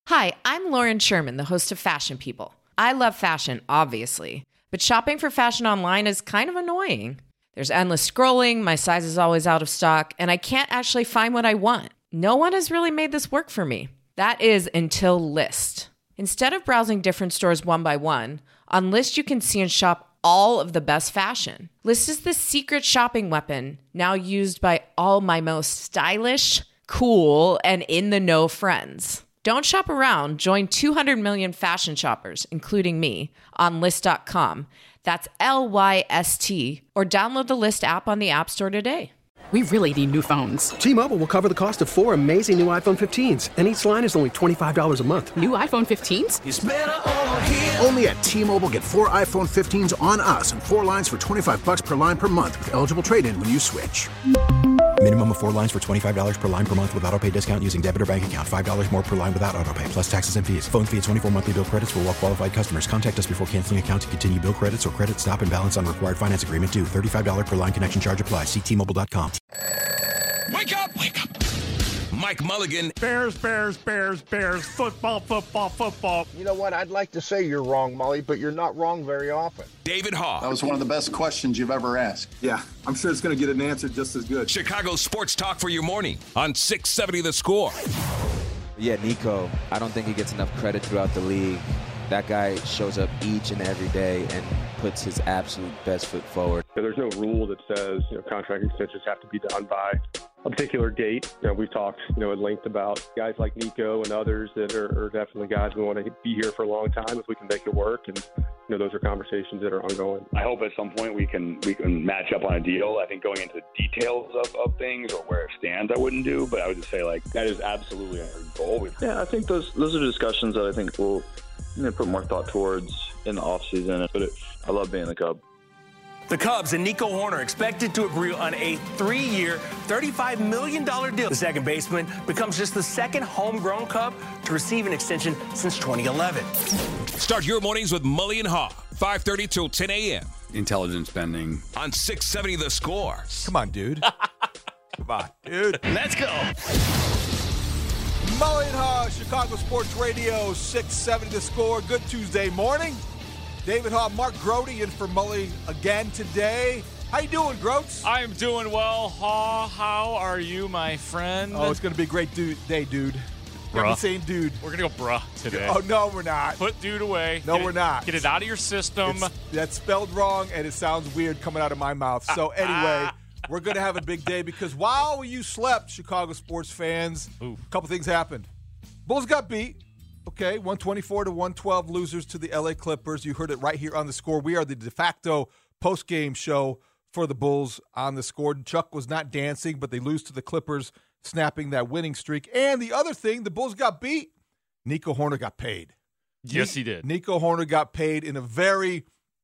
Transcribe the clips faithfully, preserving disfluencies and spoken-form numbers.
Hi, I'm Lauren Sherman, the host of Fashion People. I love fashion, obviously, but shopping for fashion online is kind of annoying. There's endless scrolling, my size is always out of stock, and I can't actually find what I want. No one has really made this work for me. That is until Lyst. Instead of browsing different stores one by one, on Lyst you can see and shop all of the best fashion. Lyst is the secret shopping weapon, now used by all my most stylish, cool, and in-the-know friends. Don't shop around. Join two hundred million fashion shoppers, including me, on Lyst dot com. That's L Y S T. Or download the Lyst app on the App Store today. We really need new phones. T-Mobile will cover the cost of four amazing new iPhone fifteens, and each line is only twenty-five dollars a month. New iPhone fifteens? It's better over here. Only at T-Mobile, get four iPhone fifteens on us and four lines for twenty-five bucks per line per month with eligible trade-in when you switch. Minimum of four lines for twenty-five dollars per line per month with autopay discount using debit or bank account. five dollars more per line without autopay, plus taxes and fees. Phone fee at twenty-four monthly bill credits for well-qualified customers. Contact us before canceling account to continue bill credits or credit stop and balance on required finance agreement due. thirty-five dollars per line connection charge applies. See T Mobile dot com. Wake up! Wake up! Mike Mulligan. Bears, Bears, Bears, Bears, football, football, football. You know what? I'd like to say you're wrong, Mully, but you're not wrong very often. David Haugh. That was one of the best questions you've ever asked. Yeah, I'm sure it's going to get an answer just as good. Chicago Sports Talk for your morning on six seventy The Score. Yeah, Nico, I don't think he gets enough credit throughout the league. That guy shows up each and every day and puts his absolute best foot forward. There's no rule that says, you know, contract extensions have to be done by a particular date. You know, we've talked, you know, at length about guys like Nico and others that are, are definitely guys we want to be here for a long time if we can make it work. And, you know, those are conversations that are ongoing. I hope at some point we can we can match up on a deal. I think going into details of, of things or where it stands, I wouldn't do. But I would just say, like, that is absolutely our goal. Yeah, I think those those are discussions that I think we'll you know, put more thought towards in the offseason. But it, I love being a Cub. The Cubs and Nico Hoerner expected to agree on a three-year, thirty-five million dollars deal. The second baseman becomes just the second homegrown Cub to receive an extension since twenty eleven. Start your mornings with Mully and Haugh, five thirty till ten a.m. Intelligent spending. On six seventy The Score. Come on, dude. Come on, dude. Let's go. Mully and Haugh, Chicago Sports Radio, six seventy The Score. Good Tuesday morning. David Haugh, Mark Grote in for Mully again today. How you doing, Groats? I am doing well, Haugh. How are you, my friend? Oh, it's going to be a great dude, day, dude. Bruh. I'm saying dude. We're going to go bruh today. Oh, no, we're not. Put dude away. No, get we're it, not. Get it out of your system. It's, that's spelled wrong, and it sounds weird coming out of my mouth. So anyway, we're going to have a big day because while you slept, Chicago sports fans, Oof. a couple things happened. Bulls got beat. Okay, one twenty-four to one twelve losers to the L A Clippers. You heard it right here on The Score. We are the de facto post-game show for the Bulls on The Score. Chuck was not dancing, but they lose to the Clippers, snapping that winning streak. And the other thing, the Bulls got beat. Nico Hoerner got paid. Yes, he did. Nico Hoerner got paid in a very,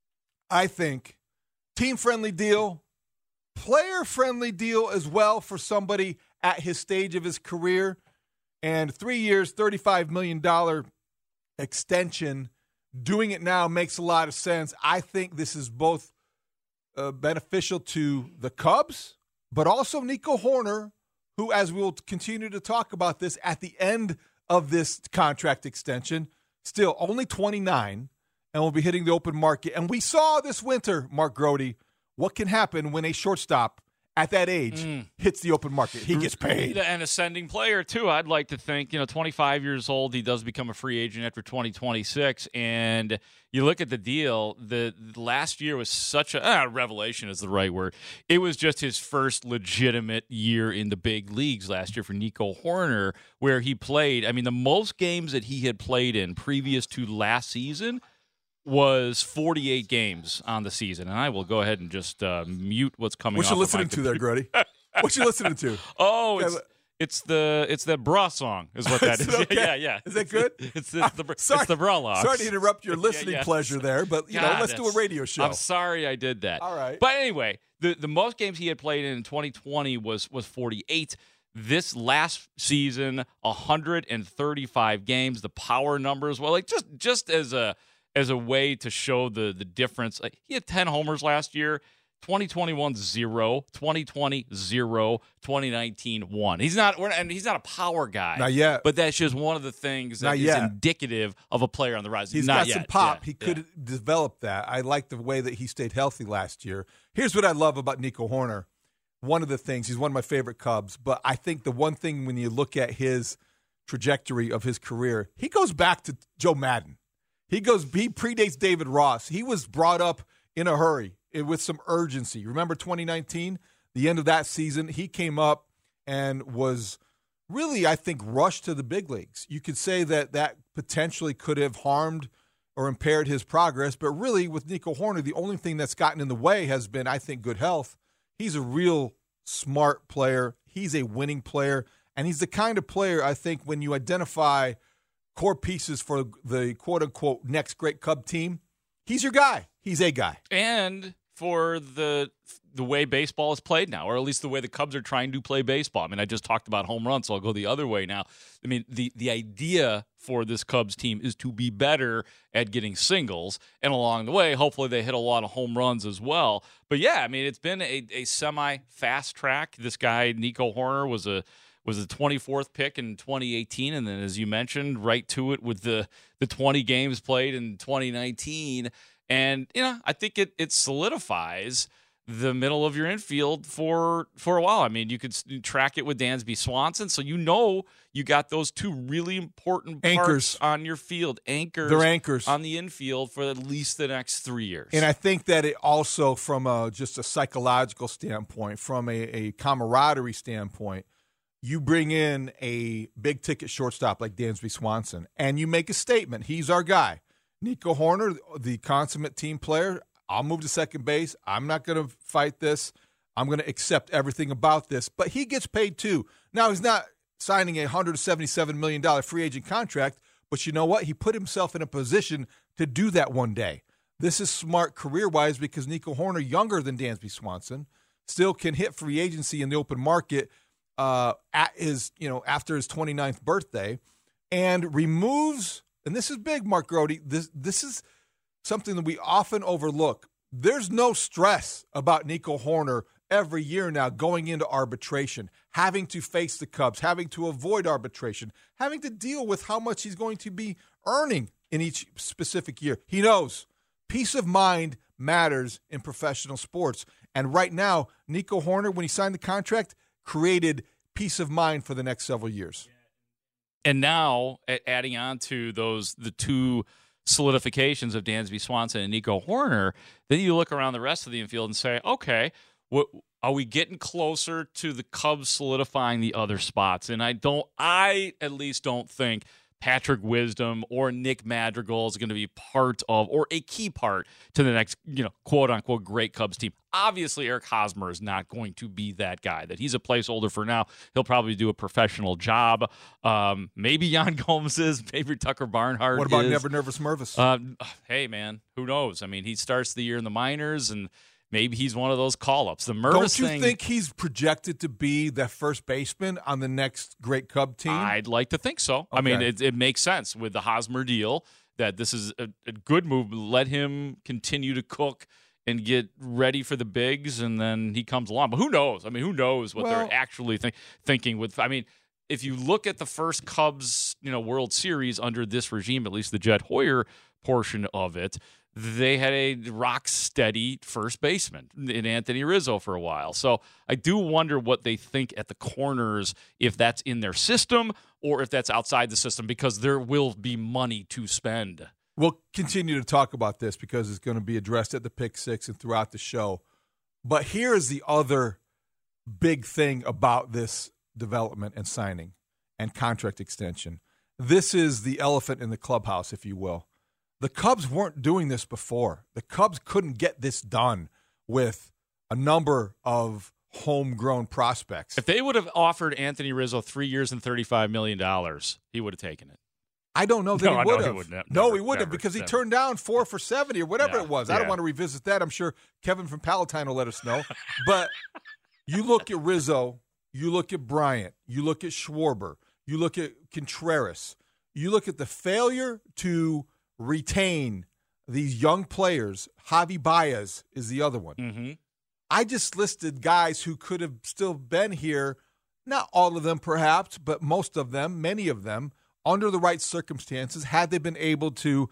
I think, team-friendly deal, player-friendly deal as well for somebody at his stage of his career. And three years, thirty-five million dollars extension. Doing it now makes a lot of sense. I think this is both uh, beneficial to the Cubs, but also Nico Hoerner, who, as we will continue to talk about this at the end of this contract extension, still only twenty-nine, and will be hitting the open market. And we saw this winter, Mark Grote, what can happen when a shortstop at that age mm. hits the open market. He gets paid. An ascending player, too, I'd like to think. You know, twenty-five years old, he does become a free agent after twenty twenty-six. And you look at the deal, the, the last year was such a uh, revelation is the right word. It was just his first legitimate year in the big leagues last year for Nico Hoerner, where he played. I mean, the most games that he had played in previous to last season was forty-eight games on the season. And I will go ahead and just uh, mute what's coming what off you listening of to there, Grote? What you listening to? Oh, it's, it's the it's that bra song is what that is. is. Okay? Yeah, yeah. Is that good? It's, it's, the, sorry, it's the bra locks. Sorry to interrupt your listening yeah, yeah. pleasure there, but you God, know, let's do a radio show. I'm sorry I did that. All right. But anyway, the, the most games he had played in twenty twenty was was forty-eight. This last season, one hundred thirty-five games. The power numbers, well, like just just as a as a way to show the the difference. Like, he had ten homers last year, twenty twenty-one, zero. twenty twenty, zero. twenty nineteen, one. He's not, and he's not a power guy. Not yet. But that's just one of the things that Not is yet. indicative of a player on the rise. He's not got yet. some pop. Yeah, he could yeah. develop that. I like the way that he stayed healthy last year. Here's what I love about Nico Hoerner. One of the things, he's one of my favorite Cubs, but I think the one thing when you look at his trajectory of his career, he goes back to Joe Madden. He goes, he predates David Ross. He was brought up in a hurry with some urgency. Remember twenty nineteen, the end of that season, he came up and was really, I think, rushed to the big leagues. You could say that that potentially could have harmed or impaired his progress, but really with Nico Hoerner, the only thing that's gotten in the way has been, I think, good health. He's a real smart player. He's a winning player, and he's the kind of player, I think, when you identify core pieces for the quote-unquote next great Cub team, he's your guy. He's a guy. And for the the way baseball is played now, or at least the way the Cubs are trying to play baseball. I mean, I just talked about home runs, so I'll go the other way now. I mean, the, the idea for this Cubs team is to be better at getting singles, and along the way, hopefully they hit a lot of home runs as well. But, yeah, I mean, it's been a, a semi-fast track. This guy, Nico Hoerner, was a was the twenty-fourth pick in twenty eighteen, and then, as you mentioned, right to it with the, the twenty games played in twenty nineteen. And, you know, I think it it solidifies the middle of your infield for for a while. I mean, you could track it with Dansby Swanson, so you know you got those two really important parts Anchors. on your field. Anchors. They're anchors. On the infield for at least the next three years. And I think that it also, from a, just a psychological standpoint, from a, a camaraderie standpoint, you bring in a big-ticket shortstop like Dansby Swanson, and you make a statement. He's our guy. Nico Hoerner, the consummate team player, I'll move to second base. I'm not going to fight this. I'm going to accept everything about this. But he gets paid too. Now, he's not signing a one hundred seventy-seven million dollars free agent contract, but you know what? He put himself in a position to do that one day. This is smart career-wise because Nico Hoerner, younger than Dansby Swanson, still can hit free agency in the open market uh, at his, you know, after his twenty-ninth birthday, and removes, and this is big, Mark Grody, this this is something that we often overlook. There's no stress about Nico Hoerner every year now going into arbitration, having to face the Cubs, having to avoid arbitration, having to deal with how much he's going to be earning in each specific year. He knows peace of mind matters in professional sports. And right now, Nico Hoerner, when he signed the contract, created peace of mind for the next several years. And now, adding on to those, the two solidifications of Dansby Swanson and Nico Hoerner, then you look around the rest of the infield and say, okay, what, are we getting closer to the Cubs solidifying the other spots? And I don't, I at least don't think Patrick Wisdom or Nick Madrigal is going to be part of, or a key part to the next, you know, quote unquote great Cubs team. Obviously, Eric Hosmer is not going to be that guy. That he's a placeholder for now. He'll probably do a professional job. Um, maybe Yan Gomes is. Maybe Tucker Barnhart. What about is. Never Nervous Mervis? Uh, hey man, who knows? I mean, he starts the year in the minors, and maybe he's one of those call-ups. The Mervis Don't you thing, think he's projected to be the first baseman on the next great Cub team? I'd like to think so. Okay. I mean, it, it makes sense with the Hosmer deal that this is a, a good move. Let him continue to cook and get ready for the bigs, and then he comes along. But who knows? I mean, who knows what Well, they're actually think, thinking with – I mean, if you look at the first Cubs, you know, World Series under this regime, at least the Jed Hoyer portion of it, they had a rock-steady first baseman in Anthony Rizzo for a while. So I do wonder what they think at the corners, if that's in their system or if that's outside the system, because there will be money to spend. We'll continue to talk about this because it's going to be addressed at the Pick Six and throughout the show. But here's the other big thing about this development and signing and contract extension. This is the elephant in the clubhouse, if you will. The Cubs weren't doing this before. The Cubs couldn't get this done with a number of homegrown prospects. If they would have offered Anthony Rizzo three years and thirty-five million dollars, he would have taken it. I don't know that No, he I know would he have. wouldn't have. No, Never, he wouldn't have never, because he never. turned down four for seventy or whatever Yeah, it was. I don't yeah. want to revisit that. I'm sure Kevin from Palatine will let us know. But you look at Rizzo, you look at Bryant, you look at Schwarber, you look at Contreras, you look at the failure to retain these young players. Javi Baez is the other one. Mm-hmm. I just listed guys who could have still been here, not all of them perhaps, but most of them, many of them, under the right circumstances, had they been able to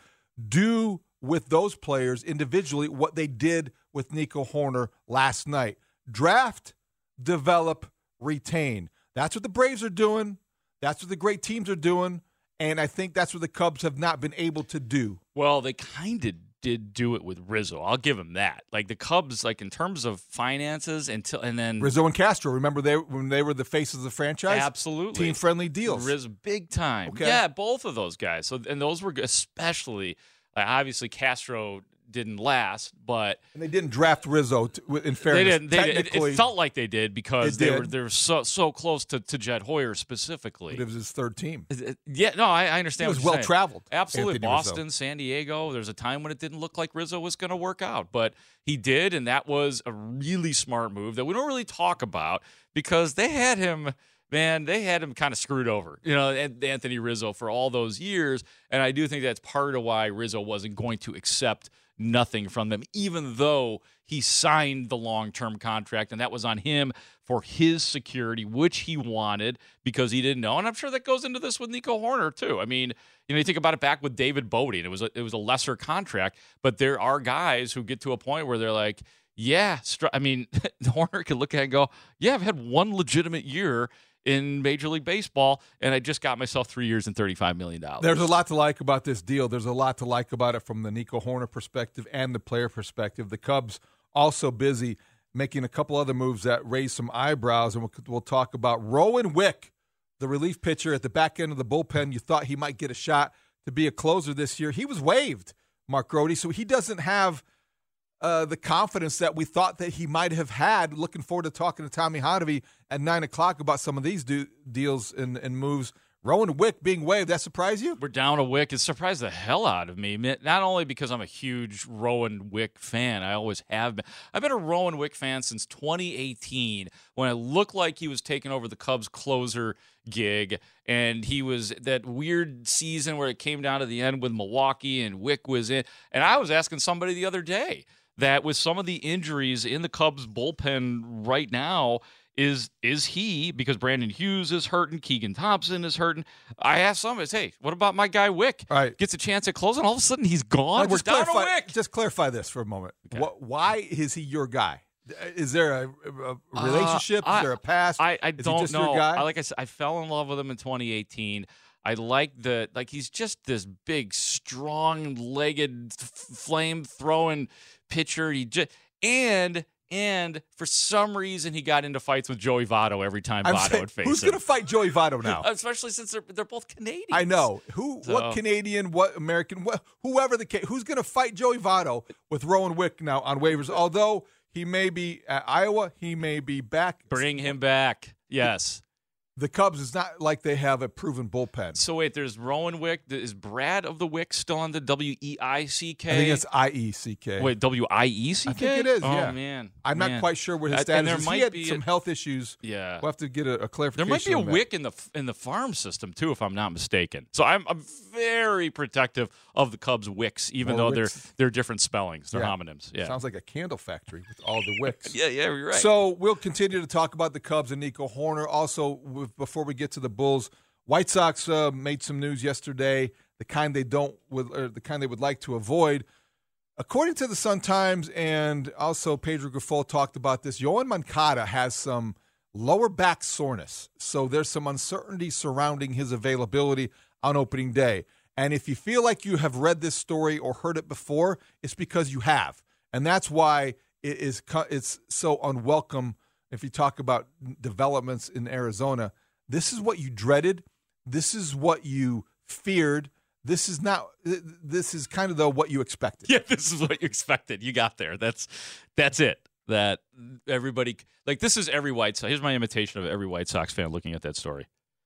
do with those players individually what they did with Nico Hoerner last night. Draft, develop, retain. That's what the Braves are doing. That's what the great teams are doing. And I think that's what the Cubs have not been able to do. Well, they kind of did do it with Rizzo. I'll give them that. Like the Cubs, like in terms of finances, until and then Rizzo and Castro. Remember they when they were the faces of the franchise? Absolutely, team friendly deals. Rizzo, big time. Okay. Yeah, both of those guys. So and those were especially like, obviously Castro didn't last, but and they didn't draft Rizzo. To, in fairness, they didn't. They did, it, technically, it felt like they did because they they did. were they were so so close to, to Jed Hoyer specifically. But it was his third team. Yeah, no, I, I understand. He was what you're well saying. traveled. Absolutely, Anthony Boston, Rizzo. San Diego. There's a time when it didn't look like Rizzo was going to work out, but he did, and that was a really smart move that we don't really talk about because they had him. Man, they had him kind of screwed over, you know, Anthony Rizzo for all those years. And I do think that's part of why Rizzo wasn't going to accept nothing from them, even though he signed the long-term contract, and that was on him for his security, which he wanted because he didn't know. And I'm sure that goes into this with Nico Hoerner, too. I mean, you know, you think about it back with David Bodie, and it was a, it was a lesser contract, but there are guys who get to a point where they're like, yeah, str- I mean, Hoerner could look at it and go, yeah, I've had one legitimate year in Major League Baseball, and I just got myself three years and thirty-five million dollars. There's a lot to like about this deal. There's a lot to like about it from the Nico Hoerner perspective and the player perspective. The Cubs also busy making a couple other moves that raise some eyebrows, and we'll, we'll talk about Rowan Wick, the relief pitcher at the back end of the bullpen. You thought he might get a shot to be a closer this year. He was waived, Mark Grody, so he doesn't have Uh, the confidence that we thought that he might have had. Looking forward to talking to Tommy Hotovy at nine o'clock about some of these do- deals and, and moves. Rowan Wick being waived, that surprised you? We're down a Wick. It surprised the hell out of me. Not only because I'm a huge Rowan Wick fan. I always have been. I've been a Rowan Wick fan since twenty eighteen when it looked like he was taking over the Cubs closer gig, and he was that weird season where it came down to the end with Milwaukee and Wick was in. And I was asking somebody the other day that with some of the injuries in the Cubs bullpen right now, is is he, because Brandon Hughes is hurting, Keegan Thompson is hurting. I asked somebody, hey, what about my guy Wick? All right. Gets a chance at closing, all of a sudden he's gone. Now, We're just down to clarify, Wick. Just clarify this for a moment. Okay. What, why is he your guy? Is there a, a relationship? Uh, is there a past? I, I is don't he just know. Your guy? I, like I said, I fell in love with him in twenty eighteen. I like the like he's just this big, strong-legged, flame-throwing pitcher. He just and and for some reason he got into fights with Joey Votto every time I'm Votto saying, would face who's him. going to fight Joey Votto now? Especially since they're they're both Canadians. I know who, So- what Canadian, what American, what, whoever the case, who's going to fight Joey Votto with Rowan Wick now on waivers? Although he may be at Iowa, he may be back. Bring him back. Yes. The Cubs is not like they have a proven bullpen. So wait, there's Rowan Wick. Is Brad of the Wick still on the W E I C K? I think it's I E C K. Wait, W I E C K? I think it is, Oh, yeah. man. I'm man. not quite sure what his Uh, status and there is. might He had be some a- health issues. Yeah. We'll have to get a, a There clarification. might be a on that. Wick in the in the farm system too, if I'm not mistaken. So I'm, I'm very protective of the Cubs Wicks, even More though Wicks. they're they're different spellings. They're Yeah. homonyms. Yeah. Sounds like a candle factory with all the wicks. yeah, yeah, you're right. So we'll continue to talk about the Cubs and Nico Hoerner. Also, with, before we get to the Bulls, White Sox uh, made some news yesterday, the kind they don't, with, or the kind they would like to avoid. According to the Sun-Times, and also Pedro Grifol talked about this, Yohan Moncada has some lower back soreness, so there's some uncertainty surrounding his availability on opening day. And if you feel like you have read this story or heard it before, it's because you have, and that's why it is it's so unwelcome. If you talk about developments in Arizona, this is what you dreaded. This is what you feared. This is not. This is kind of though what you expected. Yeah, this is what you expected. You got there. That's that's it. That everybody like this is every White Sox. Here's my imitation of every White Sox fan looking at that story.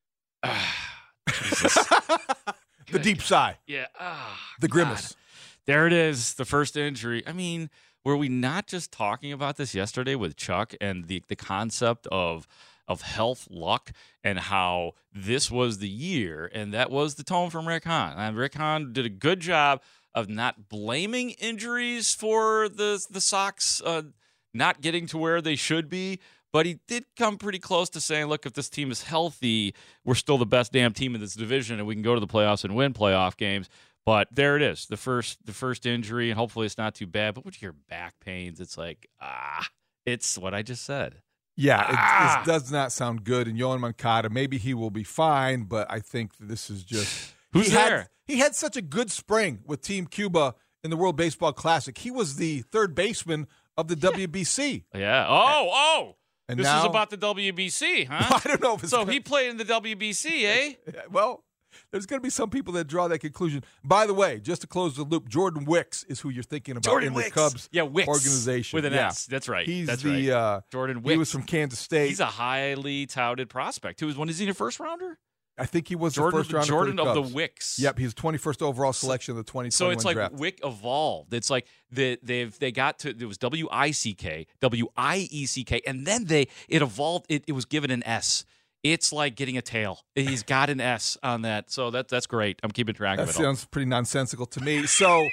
Ah, Jesus. The deep sigh. Yeah. Ah, the grimace. God. There it is. The first injury. I mean, were we not just talking about this yesterday with Chuck and the the concept of of health, luck, and how this was the year, and that was the tone from Rick Hahn. And Rick Hahn did a good job of not blaming injuries for the the Sox uh, not getting to where they should be. But he did come pretty close to saying, look, if this team is healthy, we're still the best damn team in this division, and we can go to the playoffs and win playoff games. But there it is, the first the first injury, and hopefully it's not too bad. But with your back pains, it's like, ah, it's what I just said. Yeah, ah. it, it does not sound good. And Yohan Moncada, maybe he will be fine, but I think this is just Who's he there? Had, he had such a good spring with Team Cuba in the World Baseball Classic. He was the third baseman of the W B C. Yeah. Oh, oh. And this now, is about the W B C, huh? I don't know if it's so gonna, he played in the W B C, eh? Well, there's going to be some people that draw that conclusion. By the way, just to close the loop, Jordan Wicks is who you're thinking about Jordan in Wicks. the Cubs yeah, Wicks. organization. With an yeah. S. That's right. He's That's the right. Uh, Jordan Wicks. He was from Kansas State. He's a highly touted prospect. Who was one? Is he a first rounder? I think he was Jordan, the first rounder Jordan for the of Cubs. the Wicks. Yep, he's twenty-first overall selection of the twenty twenty-one So it's like draft. Wick evolved. It's like the, they've they got to it was W I C K, W I E C K, and then they it evolved. It, it was given an S. It's like getting a tail. He's got an S on that, so that that's great. I'm keeping track that of it. That sounds all. pretty nonsensical to me. So.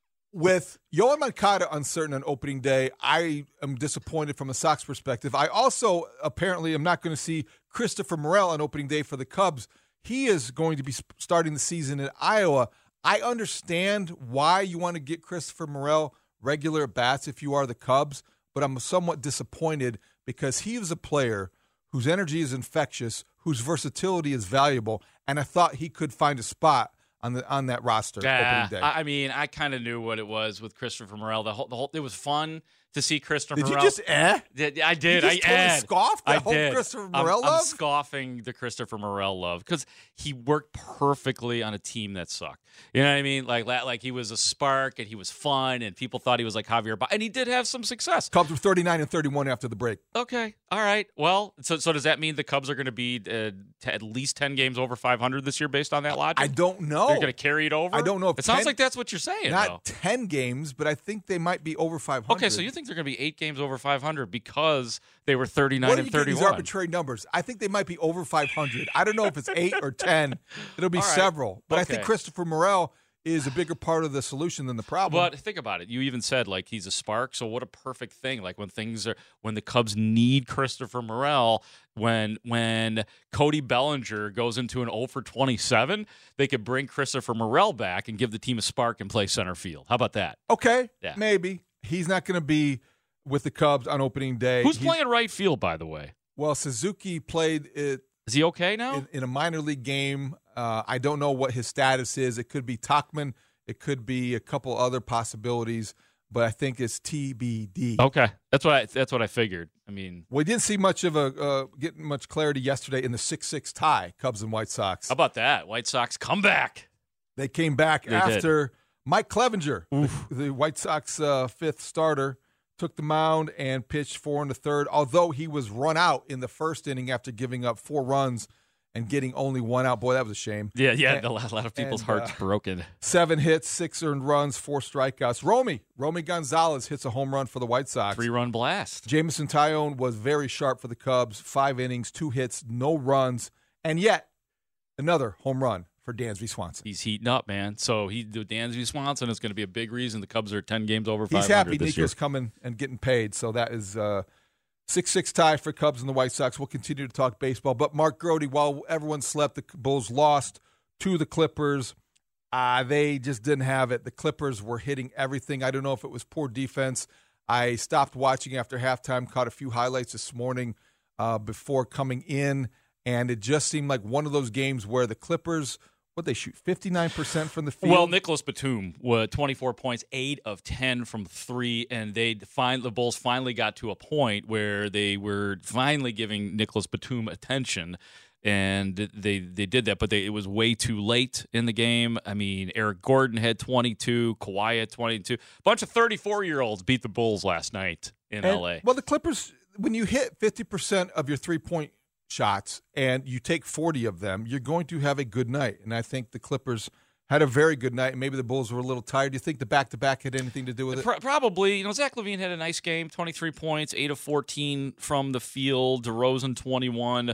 With Yohan Moncada uncertain on opening day, I am disappointed from a Sox perspective. I also apparently am not going to see Christopher Morel on opening day for the Cubs. He is going to be starting the season in Iowa. I understand why you want to get Christopher Morel regular at bats if you are the Cubs, but I'm somewhat disappointed because he is a player whose energy is infectious, whose versatility is valuable, and I thought he could find a spot on the on that roster yeah, opening day. I mean, I kind of knew what it was with Christopher Morel. The whole, the whole, it was fun to see Christopher Did Morel. you just eh? Did, I did. You I just totally ed. scoffed the I whole did. Christopher I'm, Morel I'm love? scoffing the Christopher Morel love because he worked perfectly on a team that sucked. You know what I mean? Like, like he was a spark and he was fun and people thought he was like Javier ba- and he did have some success. Cubs were thirty-nine and thirty-one after the break. Okay. All right. Well, so so does that mean the Cubs are going to be uh, t- at least ten games over five hundred this year based on that logic? I don't know. They're going to carry it over? I don't know if It sounds ten, like that's what you're saying, Not though. ten games, but I think they might be over five hundred. Okay, so you think they're going to be eight games over five hundred because they were thirty-nine what are and you getting thirty-one? these arbitrary numbers? I think they might be over five hundred. I don't know if it's eight or ten. It'll be All right. several. But I Okay. think Christopher Morel is a bigger part of the solution than the problem. But think about it. You even said like he's a spark. So what a perfect thing. Like when things are when the Cubs need Christopher Morel, when when Cody Bellinger goes into an oh for twenty-seven, they could bring Christopher Morel back and give the team a spark and play center field. How about that? Okay, Yeah. maybe. He's not going to be with the Cubs on opening day. Who's He's- playing right field, by the way? Well, Suzuki played it. Is he okay now? In, in a minor league game. Uh, I don't know what his status is. It could be Tachman. It could be a couple other possibilities, but I think it's T B D. Okay, that's what I that's what I figured. I mean, we didn't see much of a uh, getting much clarity yesterday in the six six tie, Cubs and White Sox. how about that? White Sox come back. They came back They after Mike Clevenger, the, the White Sox uh, fifth starter, took the mound and pitched four in the third, although he was run out in the first inning after giving up four runs and getting only one out. Boy, that was a shame. Yeah, yeah. And, a lot, a lot of people's and, hearts uh, broken. Seven hits, six earned runs, four strikeouts. Romy, Romy Gonzalez hits a home run for the White Sox. Three-run blast. Jameson Taillon was very sharp for the Cubs. Five innings, two hits, no runs, and yet another home run for Dansby Swanson. He's heating up, man. So he, Dansby Swanson is going to be a big reason the Cubs are ten games over five hundred He's happy this year. Nico's coming and getting paid, so that is uh, six six tie for Cubs and the White Sox. We'll continue to talk baseball. But Mark Grody, while everyone slept, the Bulls lost to the Clippers. Uh, they just didn't have it. The Clippers were hitting everything. I don't know if it was poor defense. I stopped watching after halftime, caught a few highlights this morning uh, before coming in, and it just seemed like one of those games where the Clippers – what they shoot, fifty-nine percent from the field? Well, Nicholas Batum, was twenty-four points, eight of ten from three, and they find the Bulls finally got to a point where they were finally giving Nicholas Batum attention, and they they did that, but they, it was way too late in the game. I mean, Eric Gordon had twenty-two, Kawhi had twenty-two. A bunch of thirty-four-year-olds beat the Bulls last night in and, L A. Well, the Clippers, when you hit fifty percent of your three-point shots and you take forty of them, you're going to have a good night. And I think the Clippers had a very good night. Maybe the Bulls were a little tired. Do you think the back-to-back had anything to do with it? Pro- probably. You know, Zach LaVine had a nice game, twenty-three points, eight of fourteen from the field. DeRozan, twenty-one.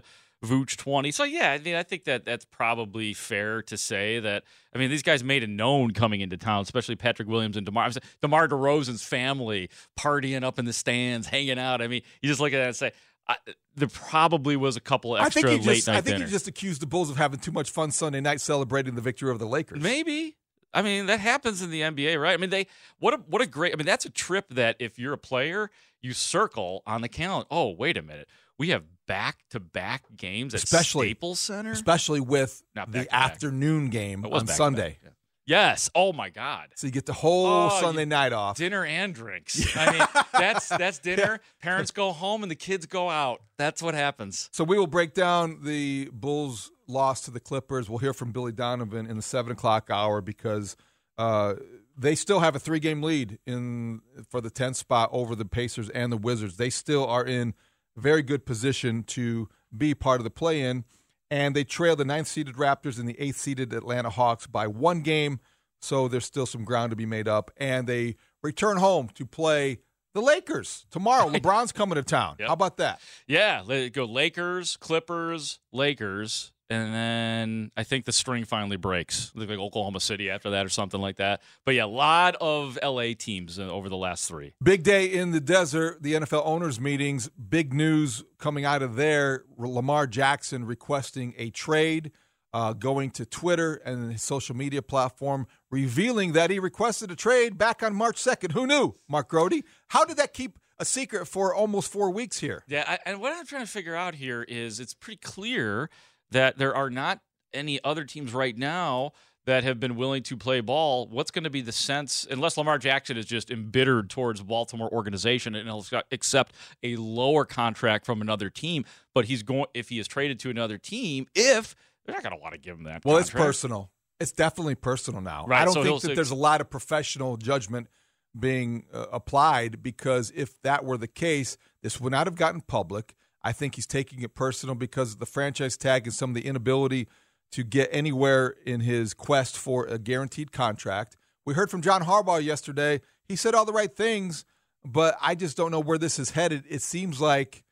Vooch twenty. So, yeah, I mean, I think that that's probably fair to say that. I mean, these guys made it known coming into town, especially Patrick Williams and DeMar. DeMar DeRozan's family partying up in the stands, hanging out. I mean, you just look at that and say, I, there probably was a couple of extra I think he late just, night I think dinners. he just accused the Bulls of having too much fun Sunday night celebrating the victory over the Lakers. Maybe. I mean, that happens in the N B A, right? I mean, they what a what a great. I mean, that's a trip that if you're a player, you circle on the calendar. Oh, wait a minute, we have back-to-back games at especially, Staples Center, especially with Not the back-to-back. afternoon game on back Sunday. Yeah. Yes. Oh my God. So you get the whole oh, Sunday night off, dinner and drinks. I mean, that's that's dinner. Parents go home and the kids go out. That's what happens. So we will break down the Bulls' loss to the Clippers. We'll hear from Billy Donovan in the seven o'clock hour because uh, they still have a three-game lead in for the tenth spot over the Pacers and the Wizards. They still are in very good position to be part of the play-in, and they trail the ninth-seeded Raptors and the eighth-seeded Atlanta Hawks by one game, so there's still some ground to be made up. And they return home to play the Lakers tomorrow. LeBron's coming to town. Yep. How about that? Yeah, let go Lakers, Clippers, Lakers, and then I think the string finally breaks. Like Oklahoma City after that or something like that. But yeah, a lot of L A teams over the last three. Big day in the desert, the N F L owners' meetings. Big news coming out of there. Lamar Jackson requesting a trade, uh, going to Twitter and his social media platform, revealing that he requested a trade back on March second. Who knew, Mark Grody? How did that keep a secret for almost four weeks here? Yeah, I, and what I'm trying to figure out here is it's pretty clear that there are not any other teams right now that have been willing to play ball. What's going to be the sense, unless Lamar Jackson is just embittered towards the Baltimore organization and he'll accept a lower contract from another team, but he's going if he is traded to another team, if they're not going to want to give him that Well, contract. it's personal. It's definitely personal now. Right, I don't so think that he'll- there's a lot of professional judgment being uh, applied because if that were the case, this would not have gotten public. I think he's taking it personal because of the franchise tag and some of the inability to get anywhere in his quest for a guaranteed contract. We heard from John Harbaugh yesterday. He said all the right things, but I just don't know where this is headed. It seems like,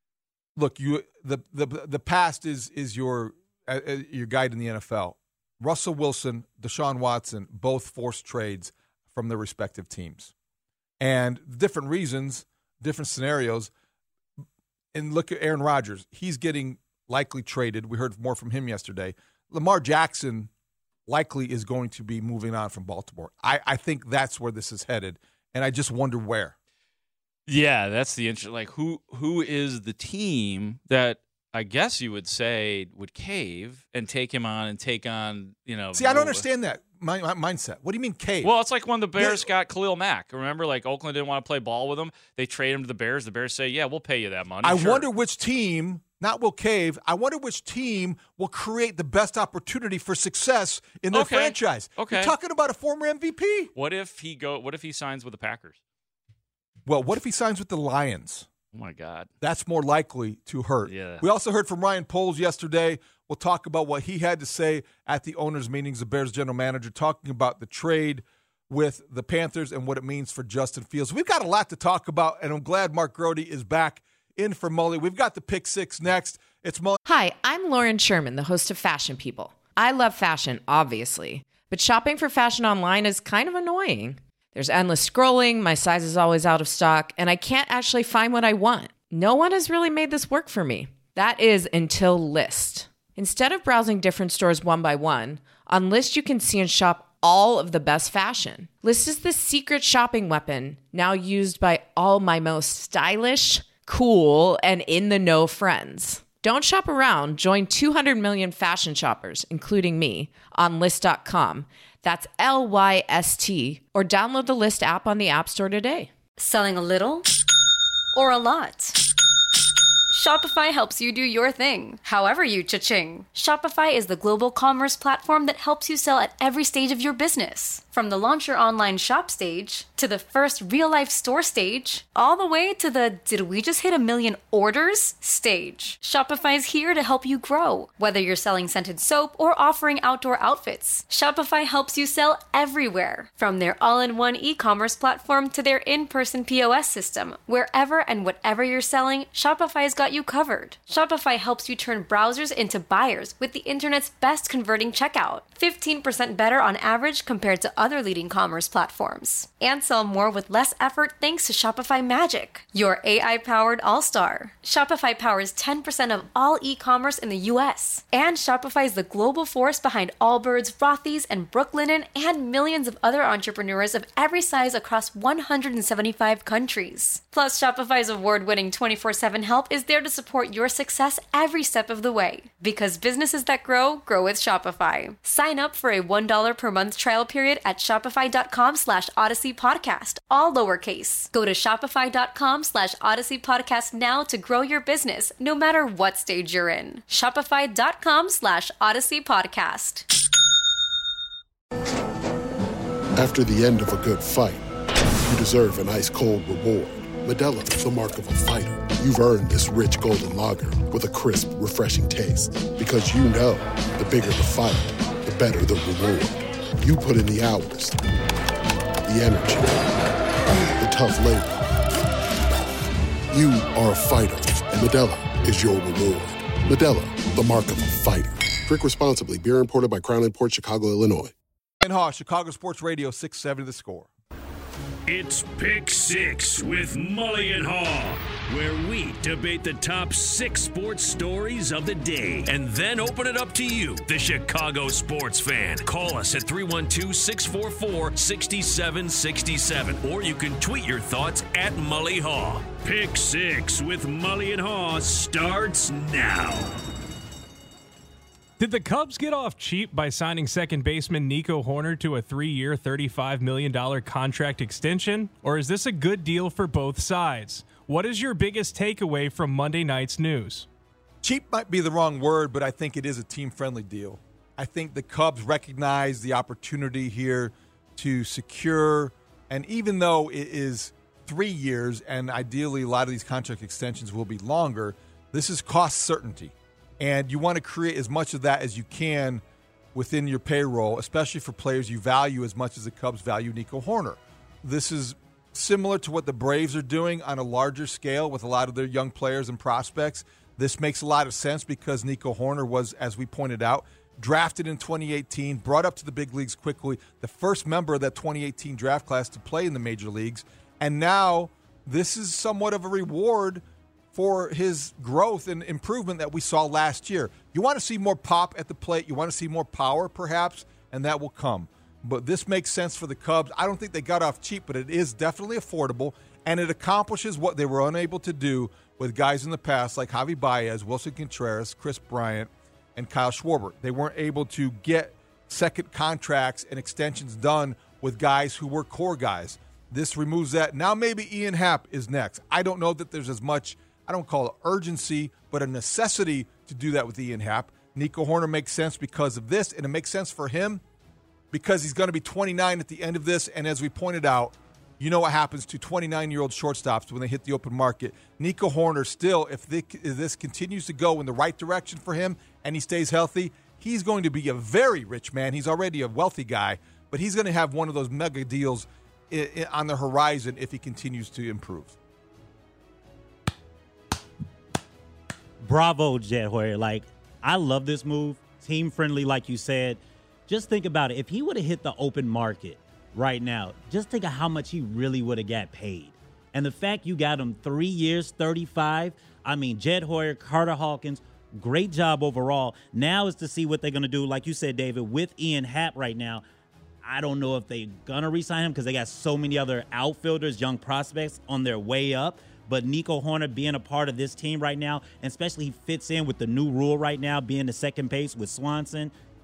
look, you the the the past is is your uh, your guide in the N F L. Russell Wilson, Deshaun Watson, both forced trades from their respective teams, and different reasons, different scenarios. And look at Aaron Rodgers. He's getting likely traded. We heard more from him yesterday. Lamar Jackson likely is going to be moving on from Baltimore. I, I think that's where this is headed, and I just wonder where. Yeah, that's the interest. Like, who who is the team that I guess you would say would cave and take him on and take on, you know. See, I don't understand that my, my mindset. What do you mean cave? Well, it's like when the Bears got Khalil Mack. Remember, like Oakland didn't want to play ball with him. They trade him to the Bears. The Bears say, yeah, we'll pay you that money. I Sure. wonder which team, not will cave, I wonder which team will create the best opportunity for success in their Okay. franchise. Okay. You're talking about a former M V P. What if he go? What if he signs with the Packers? Well, what if he signs with the Lions? Oh, my God. That's more likely to hurt. Yeah. We also heard from Ryan Poles yesterday. We'll talk about what he had to say at the owners' meetings, the Bears general manager, talking about the trade with the Panthers and what it means for Justin Fields. We've got a lot to talk about, and I'm glad Mark Grody is back in for Mully. We've got the Pick Six next. It's Mully. Hi, I'm Lauren Sherman, the host of Fashion People. I love fashion, obviously, but shopping for fashion online is kind of annoying. There's endless scrolling, my size is always out of stock, and I can't actually find what I want. No one has really made this work for me. That is until Lyst. Instead of browsing different stores one by one, on Lyst you can see and shop all of the best fashion. Lyst is the secret shopping weapon now used by all my most stylish, cool, and in-the-know friends. Don't shop around. Join two hundred million fashion shoppers, including me, on Lyst dot com. That's L Y S T, or download the Lyst app on the App Store today. Selling a little or a lot? Shopify helps you do your thing, however you cha-ching. Shopify is the global commerce platform that helps you sell at every stage of your business. From the launch your online shop stage, to the first real-life store stage, all the way to the did we just hit a million orders stage. Shopify is here to help you grow. Whether you're selling scented soap or offering outdoor outfits, Shopify helps you sell everywhere. From their all-in-one e-commerce platform to their in-person P O S system, wherever and whatever you're selling, Shopify's got you covered. Shopify helps you turn browsers into buyers with the internet's best converting checkout, fifteen percent better on average compared to other leading commerce platforms. And sell more with less effort thanks to Shopify Magic, your A I-powered all-star. Shopify powers ten percent of all e-commerce in the U S. And Shopify is the global force behind Allbirds, Rothy's, and Brooklinen, and millions of other entrepreneurs of every size across one hundred seventy-five countries. Plus, Shopify's award-winning twenty-four seven help is there to support your success every step of the way. Because businesses that grow, grow with Shopify. Sign up for a one dollar per month trial period at shopify.com slash Odyssey Podcast, all lowercase. Go to shopify.com slash Odyssey Podcast now to grow your business, no matter what stage you're in. Shopify.com slash Odyssey Podcast. After the end of a good fight, you deserve an ice-cold reward. Modelo is the mark of a fighter. You've earned this rich golden lager with a crisp, refreshing taste. Because you know, the bigger the fight, the better the reward. You put in the hours, the energy, the tough labor. You are a fighter, and Modelo is your reward. Modelo, the mark of a fighter. Drink responsibly. Beer imported by Crown Imports, Chicago, Illinois. And Haw, Chicago Sports Radio, six seventy The Score. It's Pick Six with Mully and Haw, where we debate the top six sports stories of the day and then open it up to you, the Chicago sports fan. Call us at three one two, six four four, six seven six seven, or you can tweet your thoughts at Mully Haw. Pick Six with Mully and Haw starts now. Did the Cubs get off cheap by signing second baseman Nico Hoerner to a three-year, thirty-five million dollars contract extension? Or is this a good deal for both sides? What is your biggest takeaway from Monday night's news? Cheap might be the wrong word, but I think it is a team-friendly deal. I think the Cubs recognize the opportunity here to secure, and even though it is three years, and ideally a lot of these contract extensions will be longer, this is cost certainty. And you want to create as much of that as you can within your payroll, especially for players you value as much as the Cubs value Nico Hoerner. This is similar to what the Braves are doing on a larger scale with a lot of their young players and prospects. This makes a lot of sense because Nico Hoerner was, as we pointed out, drafted in twenty eighteen, brought up to the big leagues quickly, the first member of that twenty eighteen draft class to play in the major leagues. And now this is somewhat of a reward for his growth and improvement that we saw last year. You want to see more pop at the plate. You want to see more power, perhaps, and that will come. But this makes sense for the Cubs. I don't think they got off cheap, but it is definitely affordable, and it accomplishes what they were unable to do with guys in the past like Javi Baez, Wilson Contreras, Chris Bryant, and Kyle Schwarber. They weren't able to get second contracts and extensions done with guys who were core guys. This removes that. Now maybe Ian Happ is next. I don't know that there's as much, I don't call it urgency, but a necessity to do that with Ian Happ. Nico Hoerner makes sense because of this, and it makes sense for him because he's going to be twenty-nine at the end of this. And as we pointed out, you know what happens to twenty-nine-year-old shortstops when they hit the open market. Nico Hoerner still, if, they, if this continues to go in the right direction for him and he stays healthy, he's going to be a very rich man. He's already a wealthy guy, but he's going to have one of those mega deals i- i- on the horizon if he continues to improve. Bravo, Jed Hoyer. Like, I love this move. Team friendly, like you said. Just think about it. If he would have hit the open market right now, just think of how much he really would have got paid. And the fact you got him three years, thirty-five, I mean, Jed Hoyer, Carter Hawkins, great job overall. Now is to see what they're going to do, like you said, David, with Ian Happ right now. I don't know if they're going to re-sign him because they got so many other outfielders, young prospects on their way up. But Nico Hoerner being a part of this team right now, and especially he fits in with the new rule right now, being the second base with Swanson,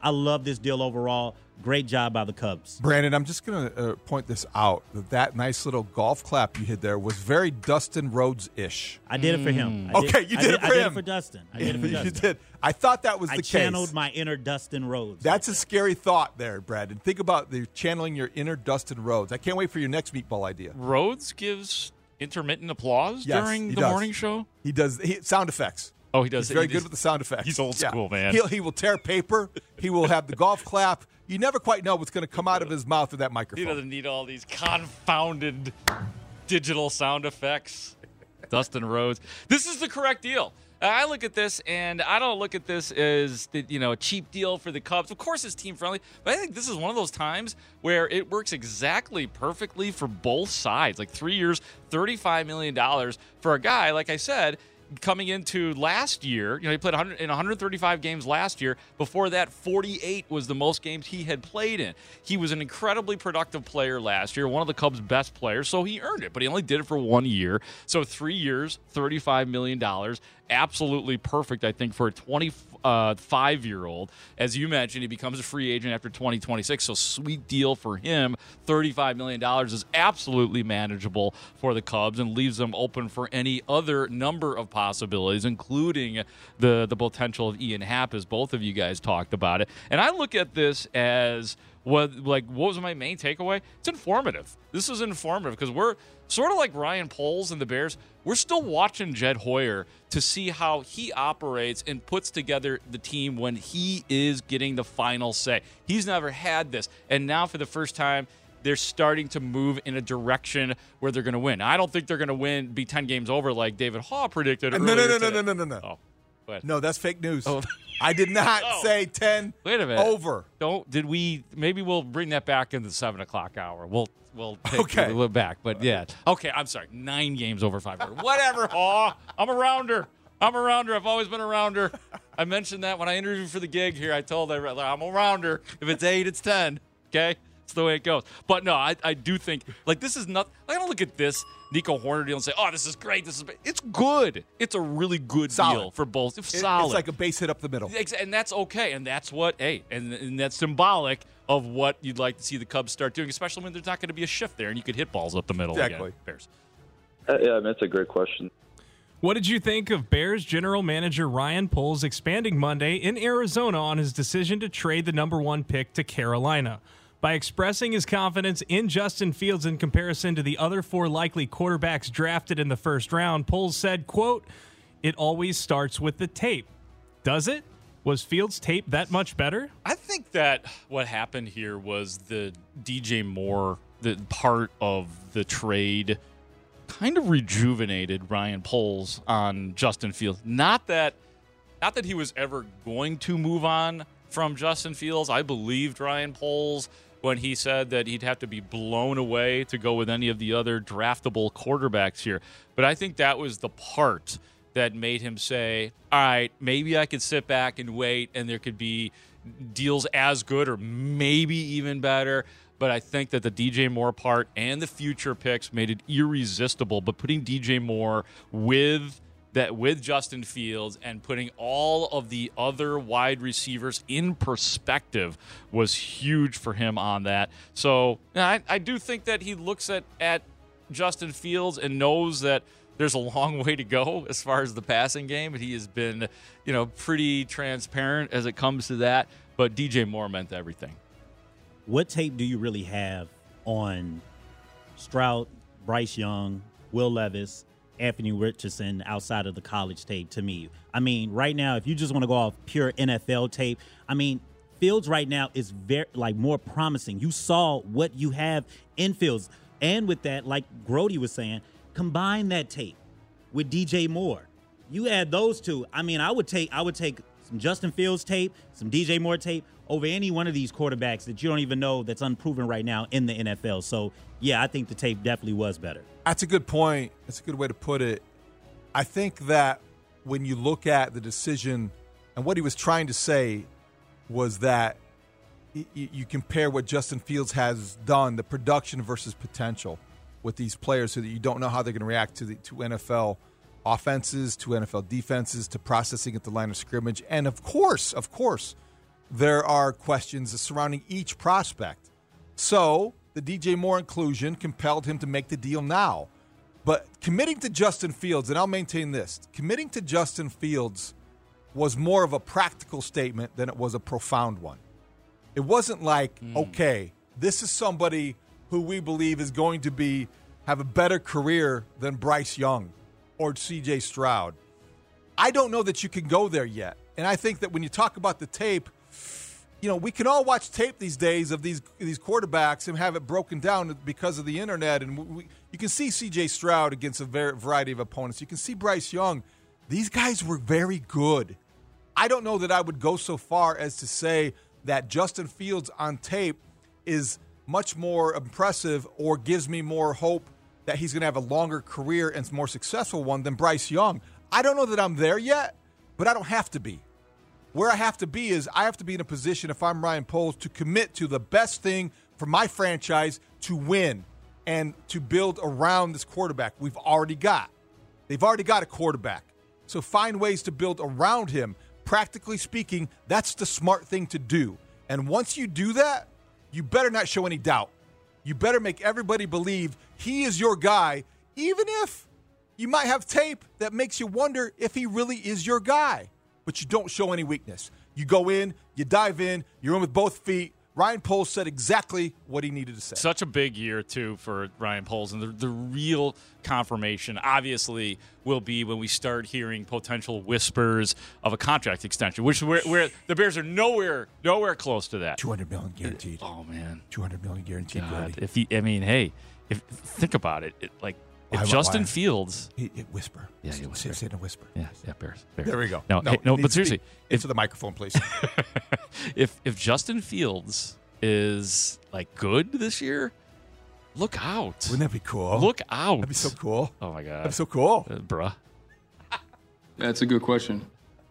I love this deal overall. Great job by the Cubs. Brandon, I'm just going to uh, point this out. That, that nice little golf clap you hit there was very Dustin Rhodes-ish. I did it for him. I okay, did, you did, I did it for I him. did it for Dustin. I did it for Dustin. You did. I thought that was the I case. channeled my inner Dustin Rhodes. That's a scary thought there, Brandon. Think about the channeling your inner Dustin Rhodes. I can't wait for your next meatball idea. Rhodes gives intermittent applause Yes, during he the does. morning show? He does he, sound effects. Oh, he does. He's very he good does. with the sound effects. He's old school, yeah. man. He'll, he will tear paper. He will have the golf clap. You never quite know what's going to come out of his mouth with that microphone. He doesn't need all these confounded digital sound effects. Dustin Rhodes. This is the correct deal. I look at this, and I don't look at this as the, you know, a cheap deal for the Cubs. Of course, it's team friendly, but I think this is one of those times where it works exactly perfectly for both sides. Like three years, thirty-five million dollars for a guy, like I said, coming into last year. You know, he played one hundred, in one hundred thirty-five games last year. Before that, forty-eight was the most games he had played in. He was an incredibly productive player last year, one of the Cubs' best players, so he earned it. But he only did it for one year. So three years, thirty-five million dollars. Absolutely perfect, I think, for a twenty-five-year-old. As you mentioned, he becomes a free agent after twenty twenty-six, so sweet deal for him. thirty-five million dollars is absolutely manageable for the Cubs and leaves them open for any other number of possibilities, including the, the potential of Ian Happ, as both of you guys talked about it. And I look at this as... What like what was my main takeaway? It's informative. This is informative because we're sort of like Ryan Poles and the Bears. We're still watching Jed Hoyer to see how he operates and puts together the team when he is getting the final say. He's never had this, and now for the first time, they're starting to move in a direction where they're going to win. I don't think they're going to win, be ten games over like David Haw predicted. No, no, no, no, no, no, no, no. Oh, but. No, that's fake news. Oh. I did not Oh. say ten. Wait a minute. Over. Don't did we? Maybe we'll bring that back in the seven o'clock hour. We'll we'll take Okay. it a little back. But yeah, okay. I'm sorry. Nine games over five hundred. Whatever. Aw, I'm a rounder. I'm a rounder. I've always been a rounder. I mentioned that when I interviewed for the gig here. I told everyone I'm a rounder. If it's eight, it's ten. Okay. That's the way it goes. But no, I, I do think like this is not. I don't look at this Nico Hoerner deal and say, "Oh, this is great. This is." It's good. It's a really good Solid. deal for both. It's It- solid. It's like a base hit up the middle. Ex- And that's okay. And that's what, hey, and, and that's symbolic of what you'd like to see the Cubs start doing, especially when there's not going to be a shift there and you could hit balls up the middle Exactly. again. Bears. Uh, yeah, I mean, that's a great question. What did you think of Bears general manager Ryan Poles expanding Monday in Arizona on his decision to trade the number one pick to Carolina? By expressing his confidence in Justin Fields in comparison to the other four likely quarterbacks drafted in the first round, Poles said, quote, "It always starts with the tape." Does it? Was Fields' tape that much better? I think that what happened here was the D J Moore, the part of the trade, kind of rejuvenated Ryan Poles on Justin Fields. Not that, not that he was ever going to move on from Justin Fields. I believed Ryan Poles when he said that he'd have to be blown away to go with any of the other draftable quarterbacks here. But I think that was the part that made him say, all right, maybe I could sit back and wait and there could be deals as good or maybe even better. But I think that the D J Moore part and the future picks made it irresistible. But putting D J Moore with that with Justin Fields and putting all of the other wide receivers in perspective was huge for him on that. So I, I do think that he looks at, at Justin Fields and knows that there's a long way to go as far as the passing game. He has been, you know, pretty transparent as it comes to that. But D J Moore meant everything. What tape do you really have on Stroud, Bryce Young, Will Levis, Anthony Richardson outside of the college tape to me? I mean, right now, if you just want to go off pure N F L tape, I mean, Fields right now is very like more promising. You saw what you have in Fields. And with that, like Grody was saying, combine that tape with D J Moore. You add those two. I mean, I would take I would take some Justin Fields tape, some D J Moore tape over any one of these quarterbacks that you don't even know that's unproven right now in the N F L. So, yeah, I think the tape definitely was better. That's a good point. That's a good way to put it. I think that when you look at the decision and what he was trying to say was that y- you compare what Justin Fields has done, the production versus potential with these players so that you don't know how they're going to react to the to N F L offenses, to N F L defenses, to processing at the line of scrimmage. And, of course, of course, there are questions surrounding each prospect. So the D J Moore inclusion compelled him to make the deal now. But committing to Justin Fields, and I'll maintain this, committing to Justin Fields was more of a practical statement than it was a profound one. It wasn't like, mm. okay, this is somebody who we believe is going to be have a better career than Bryce Young or C J Stroud. I don't know that you can go there yet. And I think that when you talk about the tape, you know, we can all watch tape these days of these these quarterbacks and have it broken down because of the internet. And we, you can see C J Stroud against a variety of opponents. You can see Bryce Young. These guys were very good. I don't know that I would go so far as to say that Justin Fields on tape is much more impressive or gives me more hope that he's going to have a longer career and more successful one than Bryce Young. I don't know that I'm there yet, but I don't have to be. Where I have to be is I have to be in a position, if I'm Ryan Poles, to commit to the best thing for my franchise to win and to build around this quarterback we've already got. They've already got a quarterback. So find ways to build around him. Practically speaking, that's the smart thing to do. And once you do that, you better not show any doubt. You better make everybody believe he is your guy, even if you might have tape that makes you wonder if he really is your guy. But you don't show any weakness. You go in, you dive in, you're in with both feet. Ryan Poles said exactly what he needed to say. Such a big year, too, for Ryan Poles. And the, the real confirmation, obviously, will be when we start hearing potential whispers of a contract extension, which where, where the Bears are nowhere nowhere close to that. two hundred million dollars guaranteed. Oh, man. two hundred million dollars guaranteed. God, if he, I mean, hey, if think about it. it like, if why, Justin why? Fields. He, he whisper. Yeah, he whisper. Say it in a whisper. Yeah, yeah, Bears. Bears. There we go. No, no, hey, no but seriously. Into the microphone, please. if if Justin Fields is like good this year, look out. Wouldn't that be cool? Look out. That'd be so cool. Oh, my God. That'd be so cool. Uh, bruh. That's a good question.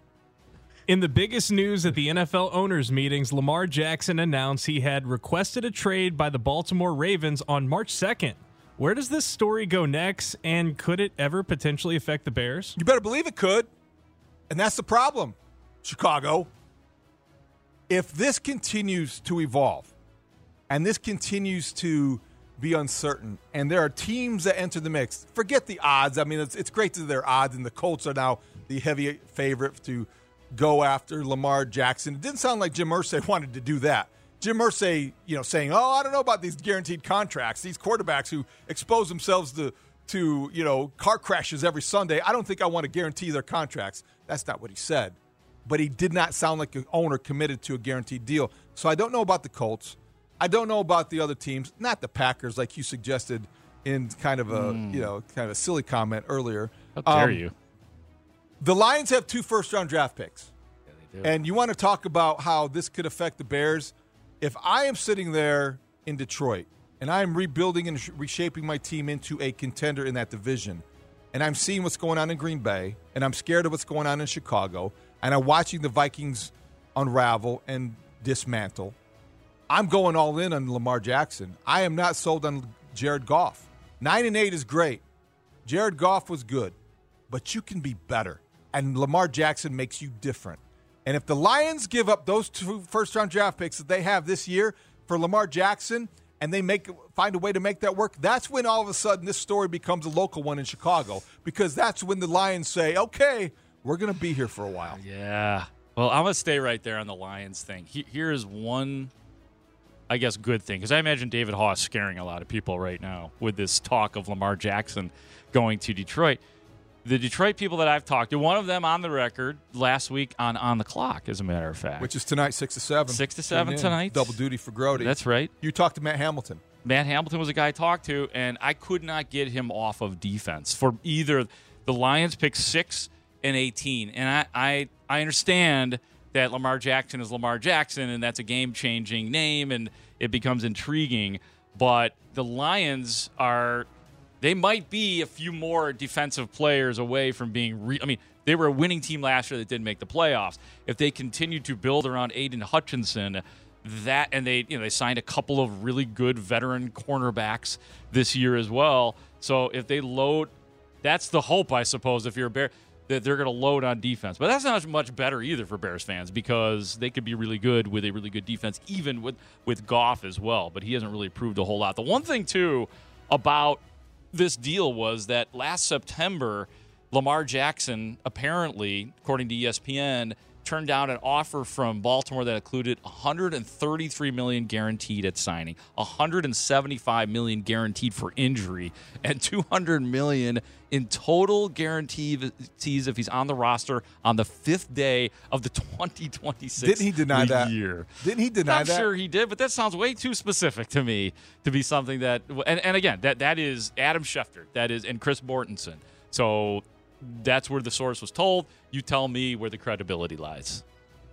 In the biggest news at the N F L owners' meetings, Lamar Jackson announced he had requested a trade by the Baltimore Ravens on March second. Where does this story go next, and could it ever potentially affect the Bears? You better believe it could. And that's the problem, Chicago. If this continues to evolve and this continues to be uncertain and there are teams that enter the mix, forget the odds. I mean, it's, it's great that there are odds, and the Colts are now the heavy favorite to go after Lamar Jackson. It didn't sound like Jim Irsay wanted to do that. Jim Irsay, you know, saying, oh, I don't know about these guaranteed contracts, these quarterbacks who expose themselves to, to, you know, car crashes every Sunday. I don't think I want to guarantee their contracts. That's not what he said. But he did not sound like an owner committed to a guaranteed deal. So I don't know about the Colts. I don't know about the other teams, not the Packers, like you suggested in kind of a, mm. you know, kind of a silly comment earlier. How dare um, you? The Lions have two first-round draft picks. Yeah, they do. And you want to talk about how this could affect the Bears? If I am sitting there in Detroit and I am rebuilding and reshaping my team into a contender in that division, and I'm seeing what's going on in Green Bay, and I'm scared of what's going on in Chicago, and I'm watching the Vikings unravel and dismantle, I'm going all in on Lamar Jackson. I am not sold on Jared Goff. Nine and eight is great. Jared Goff was good, but you can be better, and Lamar Jackson makes you different. And if the Lions give up those two first-round draft picks that they have this year for Lamar Jackson, and they make find a way to make that work, that's when all of a sudden this story becomes a local one in Chicago, because that's when the Lions say, okay, we're going to be here for a while. Yeah. Well, I'm going to stay right there on the Lions thing. He, here is one, I guess, good thing, because I imagine David Haw is scaring a lot of people right now with this talk of Lamar Jackson going to Detroit. The Detroit people that I've talked to, one of them on the record last week on On the Clock, as a matter of fact. Which is tonight, six to seven. six to seven tonight. Double duty for Grody. That's right. You talked to Matt Hamilton. Matt Hamilton was a guy I talked to, and I could not get him off of defense for either. The Lions picked six and eighteen, and I, I, I understand that Lamar Jackson is Lamar Jackson, and that's a game-changing name, and it becomes intriguing. But the Lions are... They might be a few more defensive players away from being re- – I mean, they were a winning team last year that didn't make the playoffs. If they continue to build around Aiden Hutchinson, that – and they you know they signed a couple of really good veteran cornerbacks this year as well. So if they load – that's the hope, I suppose, if you're a Bear. that they're going to load on defense. But that's not much better either for Bears fans because they could be really good with a really good defense, even with, with Goff as well. But he hasn't really proved a whole lot. The one thing, too, about this deal was that last September, Lamar Jackson apparently, according to E S P N, turned down an offer from Baltimore that included one hundred thirty-three million dollars guaranteed at signing, one hundred seventy-five million dollars guaranteed for injury, and two hundred million dollars in total guarantees if he's on the roster on the fifth day of the twenty twenty-six Didn't he deny that? year. Didn't he deny I'm that? I'm sure he did, but that sounds way too specific to me to be something that and, and again, that that is Adam Schefter, that is and Chris Mortensen. So that's where the source was told. You tell me where the credibility lies.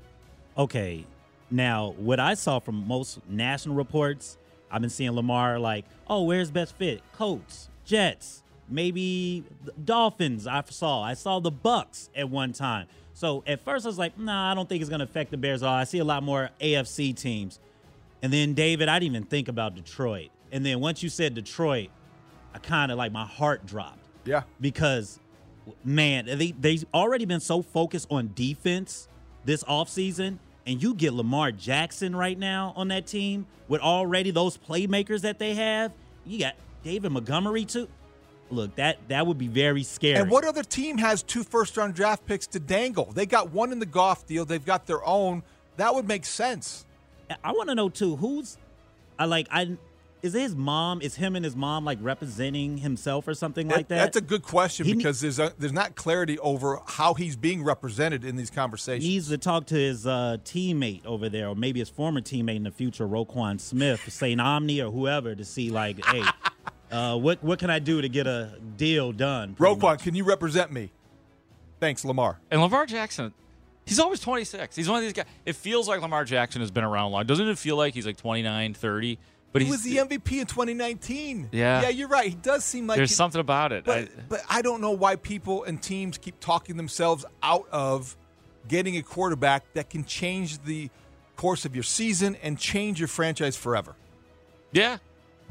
Okay. Now, what I saw from most national reports, I've been seeing Lamar like, oh, where's best fit? Colts, Jets, maybe Dolphins I saw. I saw the Bucks at one time. So at first I was like, nah, I don't think it's going to affect the Bears at all. I see a lot more A F C teams. And then, David, I didn't even think about Detroit. And then once you said Detroit, I kind of like my heart dropped. Yeah. Because man, they, they've already been so focused on defense this offseason, and you get Lamar Jackson right now on that team with already those playmakers that they have. You got David Montgomery, too. Look, that, that would be very scary. And what other team has two first-round draft picks to dangle? They got one in the Goff deal. They've got their own. That would make sense. I want to know, too, who's – I like – I. Is it his mom? Is him and his mom like representing himself or something like that? That's a good question he because there's a, there's not clarity over how he's being represented in these conversations. He needs to talk to his uh, teammate over there, or maybe his former teammate in the future, Roquan Smith, Saint Omni, or whoever, to see like, hey, uh, what what can I do to get a deal done? Roquan, much. Can you represent me? Thanks, Lamar. And Lamar Jackson, he's always twenty-six. He's one of these guys. It feels like Lamar Jackson has been around long. Doesn't it feel like he's like twenty-nine, thirty? But he was the M V P in twenty nineteen. Yeah. Yeah, you're right. He does seem like there's he, something about it. But I, but I don't know why people and teams keep talking themselves out of getting a quarterback that can change the course of your season and change your franchise forever. Yeah.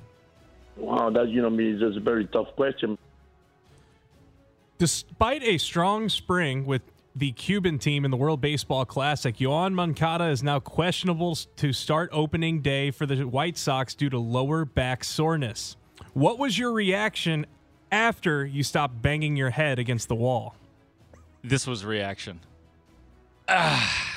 Wow, that, you know, me is just a very tough question. Despite a strong spring with the Cuban team in the World Baseball Classic, Yoan Moncada is now questionable to start opening day for the White Sox due to lower back soreness. What was your reaction after you stopped banging your head against the wall? This was reaction. Ah,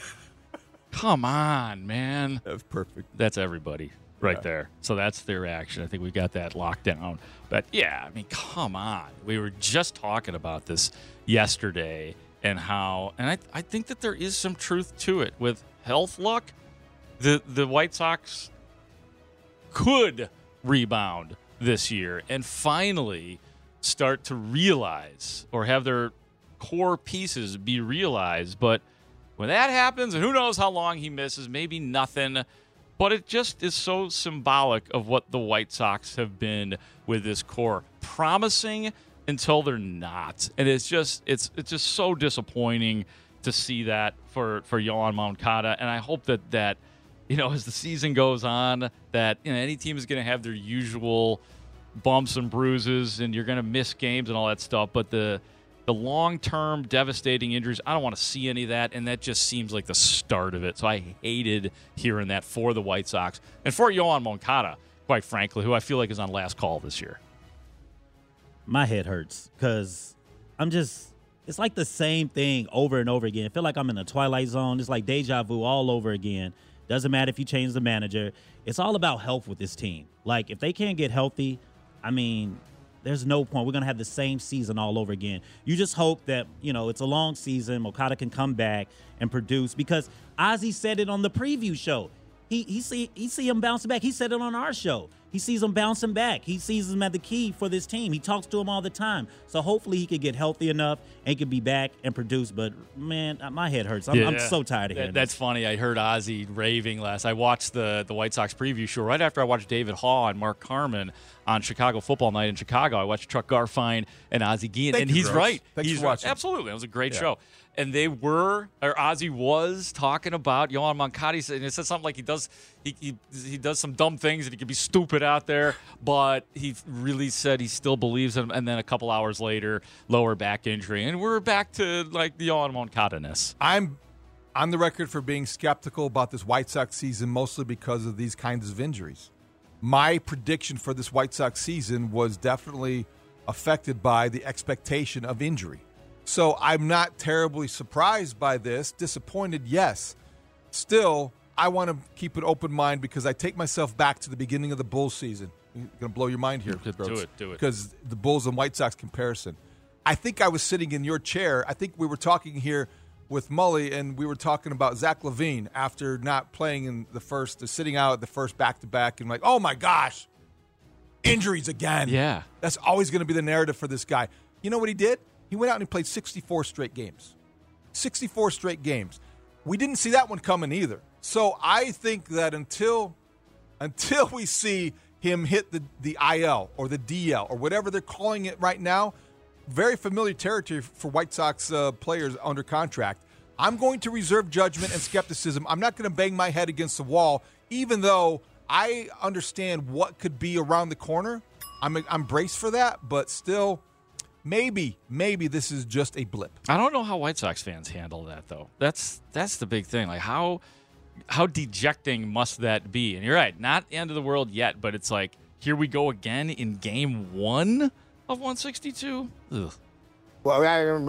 come on, man. That's perfect. That's everybody right yeah. there. So that's their reaction. I think we got that locked down. But, yeah, I mean, come on. We were just talking about this yesterday. And how, and I, I think that there is some truth to it. With health luck, the the White Sox could rebound this year and finally start to realize or have their core pieces be realized. But when that happens, and who knows how long he misses, maybe nothing, but it just is so symbolic of what the White Sox have been with this core. Promising until they're not. And it's just it's it's just so disappointing to see that for, for Yoan Moncada. And I hope that, that, you know, as the season goes on, that, you know, any team is going to have their usual bumps and bruises and you're going to miss games and all that stuff. But the the long-term devastating injuries, I don't want to see any of that. And that just seems like the start of it. So I hated hearing that for the White Sox. And for Yoan Moncada, quite frankly, who I feel like is on last call this year. My head hurts because I'm just, it's like the same thing over and over again. I feel like I'm in a Twilight Zone. It's like deja vu all over again. Doesn't matter if you change the manager. It's all about health with this team. Like, if they can't get healthy, I mean, there's no point. We're going to have the same season all over again. You just hope that, you know, it's a long season. Moncada can come back and produce because Ozzie said it on the preview show. He he see he see him bouncing back. He said it on our show. He sees him bouncing back. He sees him at the key for this team. He talks to him all the time. So hopefully he could get healthy enough and could be back and produce. But, man, my head hurts. I'm, yeah, I'm so tired of hearing that, That's this. funny. I heard Ozzie raving last. I watched the, the White Sox preview show right after I watched David Haw and Mark Carman on Chicago Football Night in Chicago. I watched Chuck Garfien and Ozzie Guillen. Thank and you, he's Gross. right. Thanks he's for watching. Right. Absolutely. It was a great yeah. show. and they were, or Ozzie was talking about Yoan Moncada, and it said something like he does he, he he does some dumb things and he can be stupid out there, but he really said he still believes in him. And then a couple hours later, lower back injury, and we're back to like the Yoan Moncada-ness. I'm on the record for being skeptical about this White Sox season, mostly because of these kinds of injuries. My prediction for this White Sox season was definitely affected by the expectation of injury. So I'm not terribly surprised by this. Disappointed, yes. Still, I want to keep an open mind because I take myself back to the beginning of the Bulls season. I'm going to blow your mind here. Do Gross, it, do it. Because the Bulls and White Sox comparison. I think I was sitting in your chair. I think we were talking here with Mully, and we were talking about Zach LaVine after not playing in the first, sitting out at the first back-to-back, and like, oh my gosh, injuries again. Yeah. That's always going to be the narrative for this guy. You know what he did? He went out and he played sixty-four straight games. sixty-four straight games. We didn't see that one coming either. So I think that until until we see him hit the, the I L or the D L or whatever they're calling it right now, very familiar territory for White Sox uh, players under contract, I'm going to reserve judgment and skepticism. I'm not going to bang my head against the wall, even though I understand what could be around the corner. I'm, I'm braced for that, but still, maybe, maybe this is just a blip. I don't know how White Sox fans handle that, though. That's that's the big thing. Like, how how dejecting must that be? And you're right, not end of the world yet, but it's like, here we go again in game one of one sixty-two? Ugh. Well,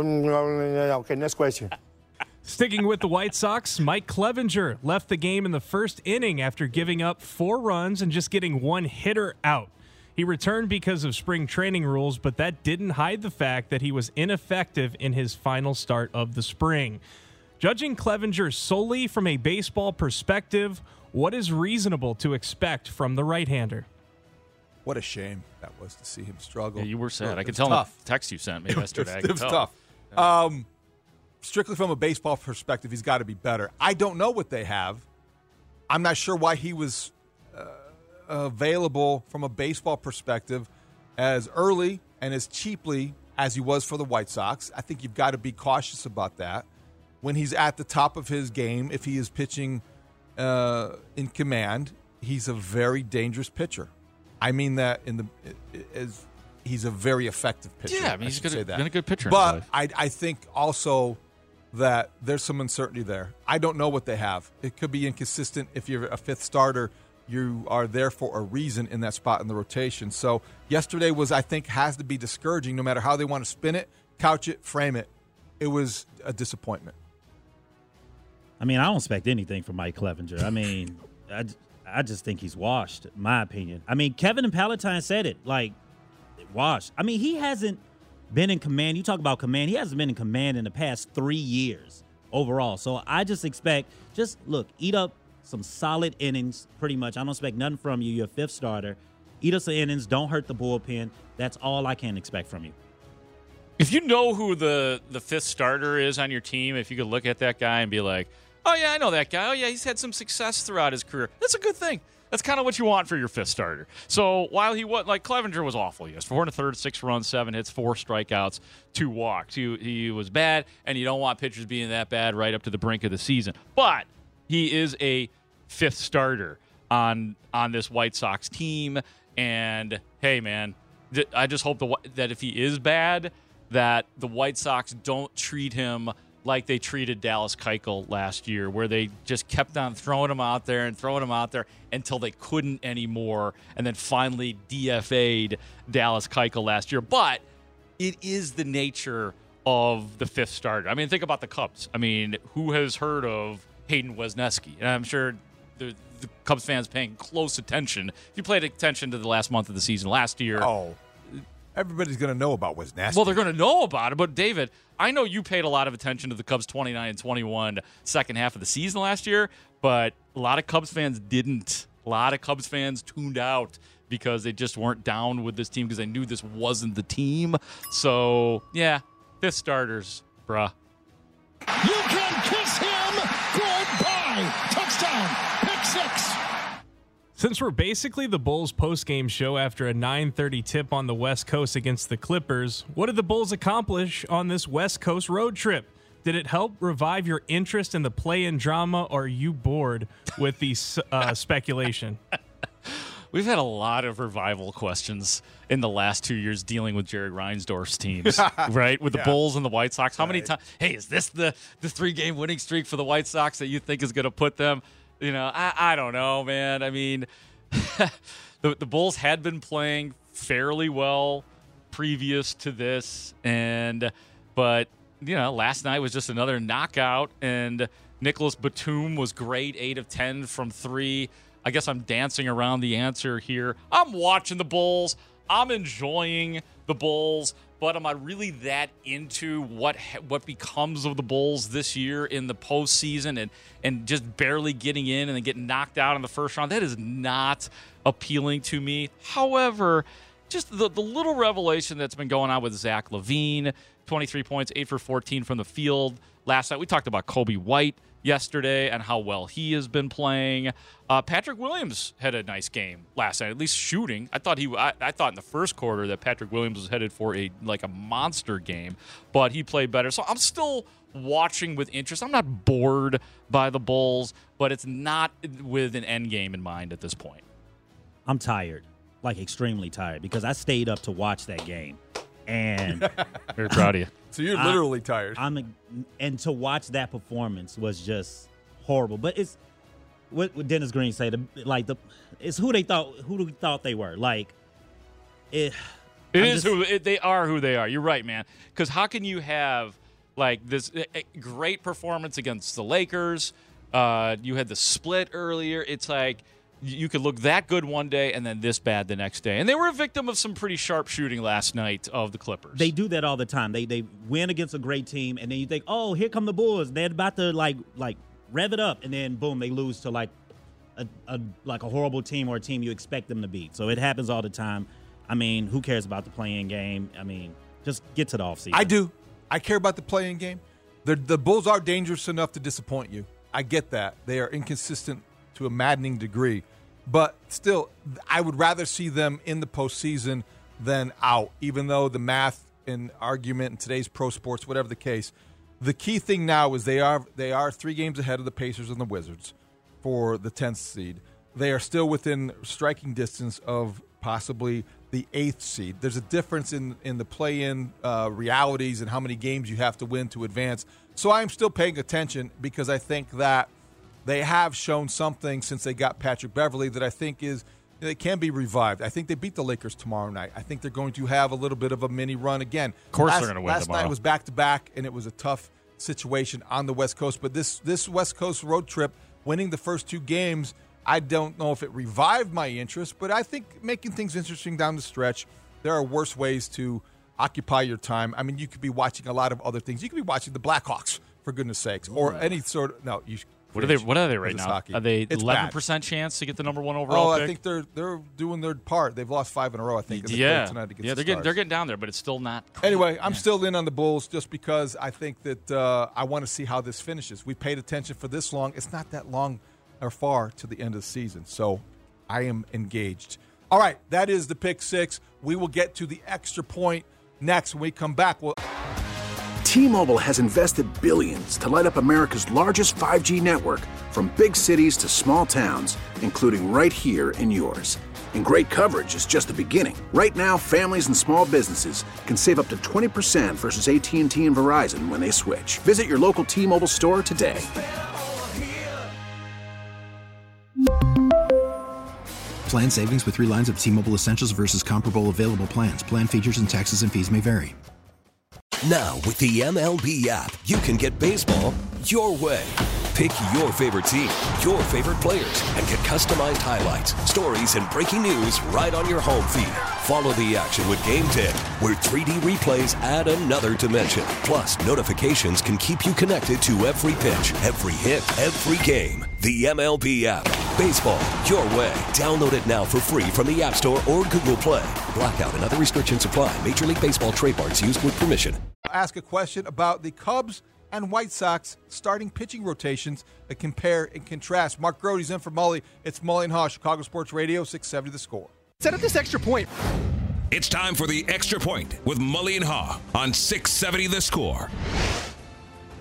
okay, next question. Sticking with the White Sox, Mike Clevinger left the game in the first inning after giving up four runs and just getting one hitter out. He returned because of spring training rules, but that didn't hide the fact that he was ineffective in his final start of the spring. Judging Clevinger solely from a baseball perspective, what is reasonable to expect from the right-hander? What a shame that was to see him struggle. Yeah, you were sad. It I could was tell in the tough. text you sent me It was- yesterday. I It could was tell. tough. Yeah. Um, strictly from a baseball perspective, he's got to be better. I don't know what they have. I'm not sure why he was uh, available from a baseball perspective as early and as cheaply as he was for the White Sox. I think you've got to be cautious about that. When he's at the top of his game, if he is pitching uh, in command, he's a very dangerous pitcher. I mean that in the as he's a very effective pitcher. Yeah, I mean, he's should good- say that. been a good pitcher in his But life. I, I think also that there's some uncertainty there. I don't know what they have. It could be inconsistent. If you're a fifth starter, you are there for a reason in that spot in the rotation. So yesterday was, I think, has to be discouraging no matter how they want to spin it, couch it, frame it. It was a disappointment. I mean, I don't expect anything from Mike Clevinger. I mean, I, I just think he's washed, in my opinion. I mean, Kevin and Palatine said it, like, washed. I mean, he hasn't been in command. You talk about command. He hasn't been in command in the past three years overall. So I just expect, just, look, eat up some solid innings, pretty much. I don't expect nothing from you. You're a fifth starter. Eat up some innings. Don't hurt the bullpen. That's all I can expect from you. If you know who the, the fifth starter is on your team, if you could look at that guy and be like, oh, yeah, I know that guy. Oh, yeah, he's had some success throughout his career. That's a good thing. That's kind of what you want for your fifth starter. So while he was, like, Clevinger was awful. He was four and a third, six runs, seven hits, four strikeouts, two walks. He, he was bad, and you don't want pitchers being that bad right up to the brink of the season. But he is a fifth starter on on this White Sox team. And, hey, man, th- I just hope the, that if he is bad, that the White Sox don't treat him like they treated Dallas Keuchel last year, where they just kept on throwing him out there and throwing him out there until they couldn't anymore, and then finally D F A'd Dallas Keuchel last year. But it is the nature of the fifth starter. I mean, think about the Cubs. I mean, who has heard of Hayden Wesneski? And I'm sure the, the Cubs fans paying close attention. If you paid attention to the last month of the season last year. Oh, everybody's going to know about Wesneski. Well, they're going to know about it. But, David, I know you paid a lot of attention to the Cubs' twenty-nine and twenty-one second half of the season last year, but a lot of Cubs fans didn't. A lot of Cubs fans tuned out because they just weren't down with this team because they knew this wasn't the team. So, yeah, fifth starters, bruh. You can kiss him goodbye. Touchdown. Pick six. Since we're basically the Bulls postgame show after a nine thirty tip on the West Coast against the Clippers, what did the Bulls accomplish on this West Coast road trip? Did it help revive your interest in the play-in drama, or are you bored with the uh, speculation? We've had a lot of revival questions in the last two years dealing with Jerry Reinsdorf's teams, right? With the Yeah. Bulls and the White Sox. How many Right. times? Hey, is this the, the three-game winning streak for the White Sox that you think is going to put them? You know, I, I don't know, man. I mean, the, the Bulls had been playing fairly well previous to this, and but you know, last night was just another knockout, and Nicholas Batum was great, eight of ten from three. I guess I'm dancing around the answer here. I'm watching the Bulls. I'm enjoying the Bulls, but am I really that into what what becomes of the Bulls this year in the postseason and and just barely getting in and then getting knocked out in the first round? That is not appealing to me. However, just the, the little revelation that's been going on with Zach LaVine, twenty-three points, eight for fourteen from the field last night. We talked about Kobe White yesterday and how well he has been playing. Uh, Patrick Williams had a nice game last night, at least shooting. I thought he, I, I thought in the first quarter that Patrick Williams was headed for a like a monster game, but he played better. So I'm still watching with interest. I'm not bored by the Bulls, but it's not with an end game in mind at this point. I'm tired, like extremely tired, because I stayed up to watch that game. And very proud of you. So you're I- literally tired. I'm, and to watch that performance was just horrible. But it's what, what Dennis Green said. the- Like the, it's who they thought who they thought they were. Like it. It I'm is just- who it, they are. Who they are. You're right, man. Because how can you have like this uh, uh, great performance against the Lakers? Uh, you had the split earlier. It's like you could look that good one day and then this bad the next day. And they were a victim of some pretty sharp shooting last night of the Clippers. They do that all the time. They they win against a great team, and then you think, oh, here come the Bulls. They're about to like like rev it up, and then boom, they lose to like a, a like a horrible team or a team you expect them to beat. So it happens all the time. I mean, who cares about the play-in game? I mean, just get to the offseason. I do. I care about the play-in game. The the Bulls are dangerous enough to disappoint you. I get that. They are inconsistent to a maddening degree. But still, I would rather see them in the postseason than out, even though the math and argument in today's pro sports, whatever the case, the key thing now is they are they are three games ahead of the Pacers and the Wizards for the tenth seed. They are still within striking distance of possibly the eighth seed. There's a difference in, in the play-in uh, realities and how many games you have to win to advance. So I'm still paying attention because I think that they have shown something since they got Patrick Beverley that I think is they can be revived. I think they beat the Lakers tomorrow night. I think they're going to have a little bit of a mini run again. Of course last, they're going to win Last tomorrow. night was back-to-back, and it was a tough situation on the West Coast. But this this West Coast road trip, winning the first two games, I don't know if it revived my interest, but I think making things interesting down the stretch, there are worse ways to occupy your time. I mean, you could be watching a lot of other things. You could be watching the Blackhawks, for goodness sakes, or any sort of – no, you What are they? What are they right It's now? hockey. Are they It's eleven bad. percent chance to get the number one overall Oh, pick? I think they're they're doing their part. They've lost five in a row, I think. and they yeah, played tonight against yeah, the they're getting Stars. they're getting down there, but it's still not. Anyway, I'm still in on the Bulls just because I think that uh, I want to see how this finishes. We paid attention for this long. It's not that long or far to the end of the season, so I am engaged. All right, that is the pick six. We will get to the extra point next when we come back. We'll- T-Mobile has invested billions to light up America's largest five G network, from big cities to small towns, including right here in yours. And great coverage is just the beginning. Right now, families and small businesses can save up to twenty percent versus A T and T and Verizon when they switch. Visit your local T-Mobile store today. Plan savings with three lines of T-Mobile Essentials versus comparable available plans. Plan features and taxes and fees may vary. Now, with the M L B app, you can get baseball your way. Pick your favorite team, your favorite players, and get customized highlights, stories, and breaking news right on your home feed. Follow the action with Game ten, where three D replays add another dimension. Plus, notifications can keep you connected to every pitch, every hit, every game. The M L B app. Baseball your way. Download it now for free from the App Store or Google Play. Blackout and other restrictions apply. Major League Baseball trademarks used with permission. ask a question about the Cubs and White Sox starting pitching rotations that compare and contrast. Mark Grote's in for Mully. It's Mully and Haw, Chicago Sports Radio, six seventy The Score. Set up this extra point. It's time for the extra point with Mully and Haw on six seventy The Score.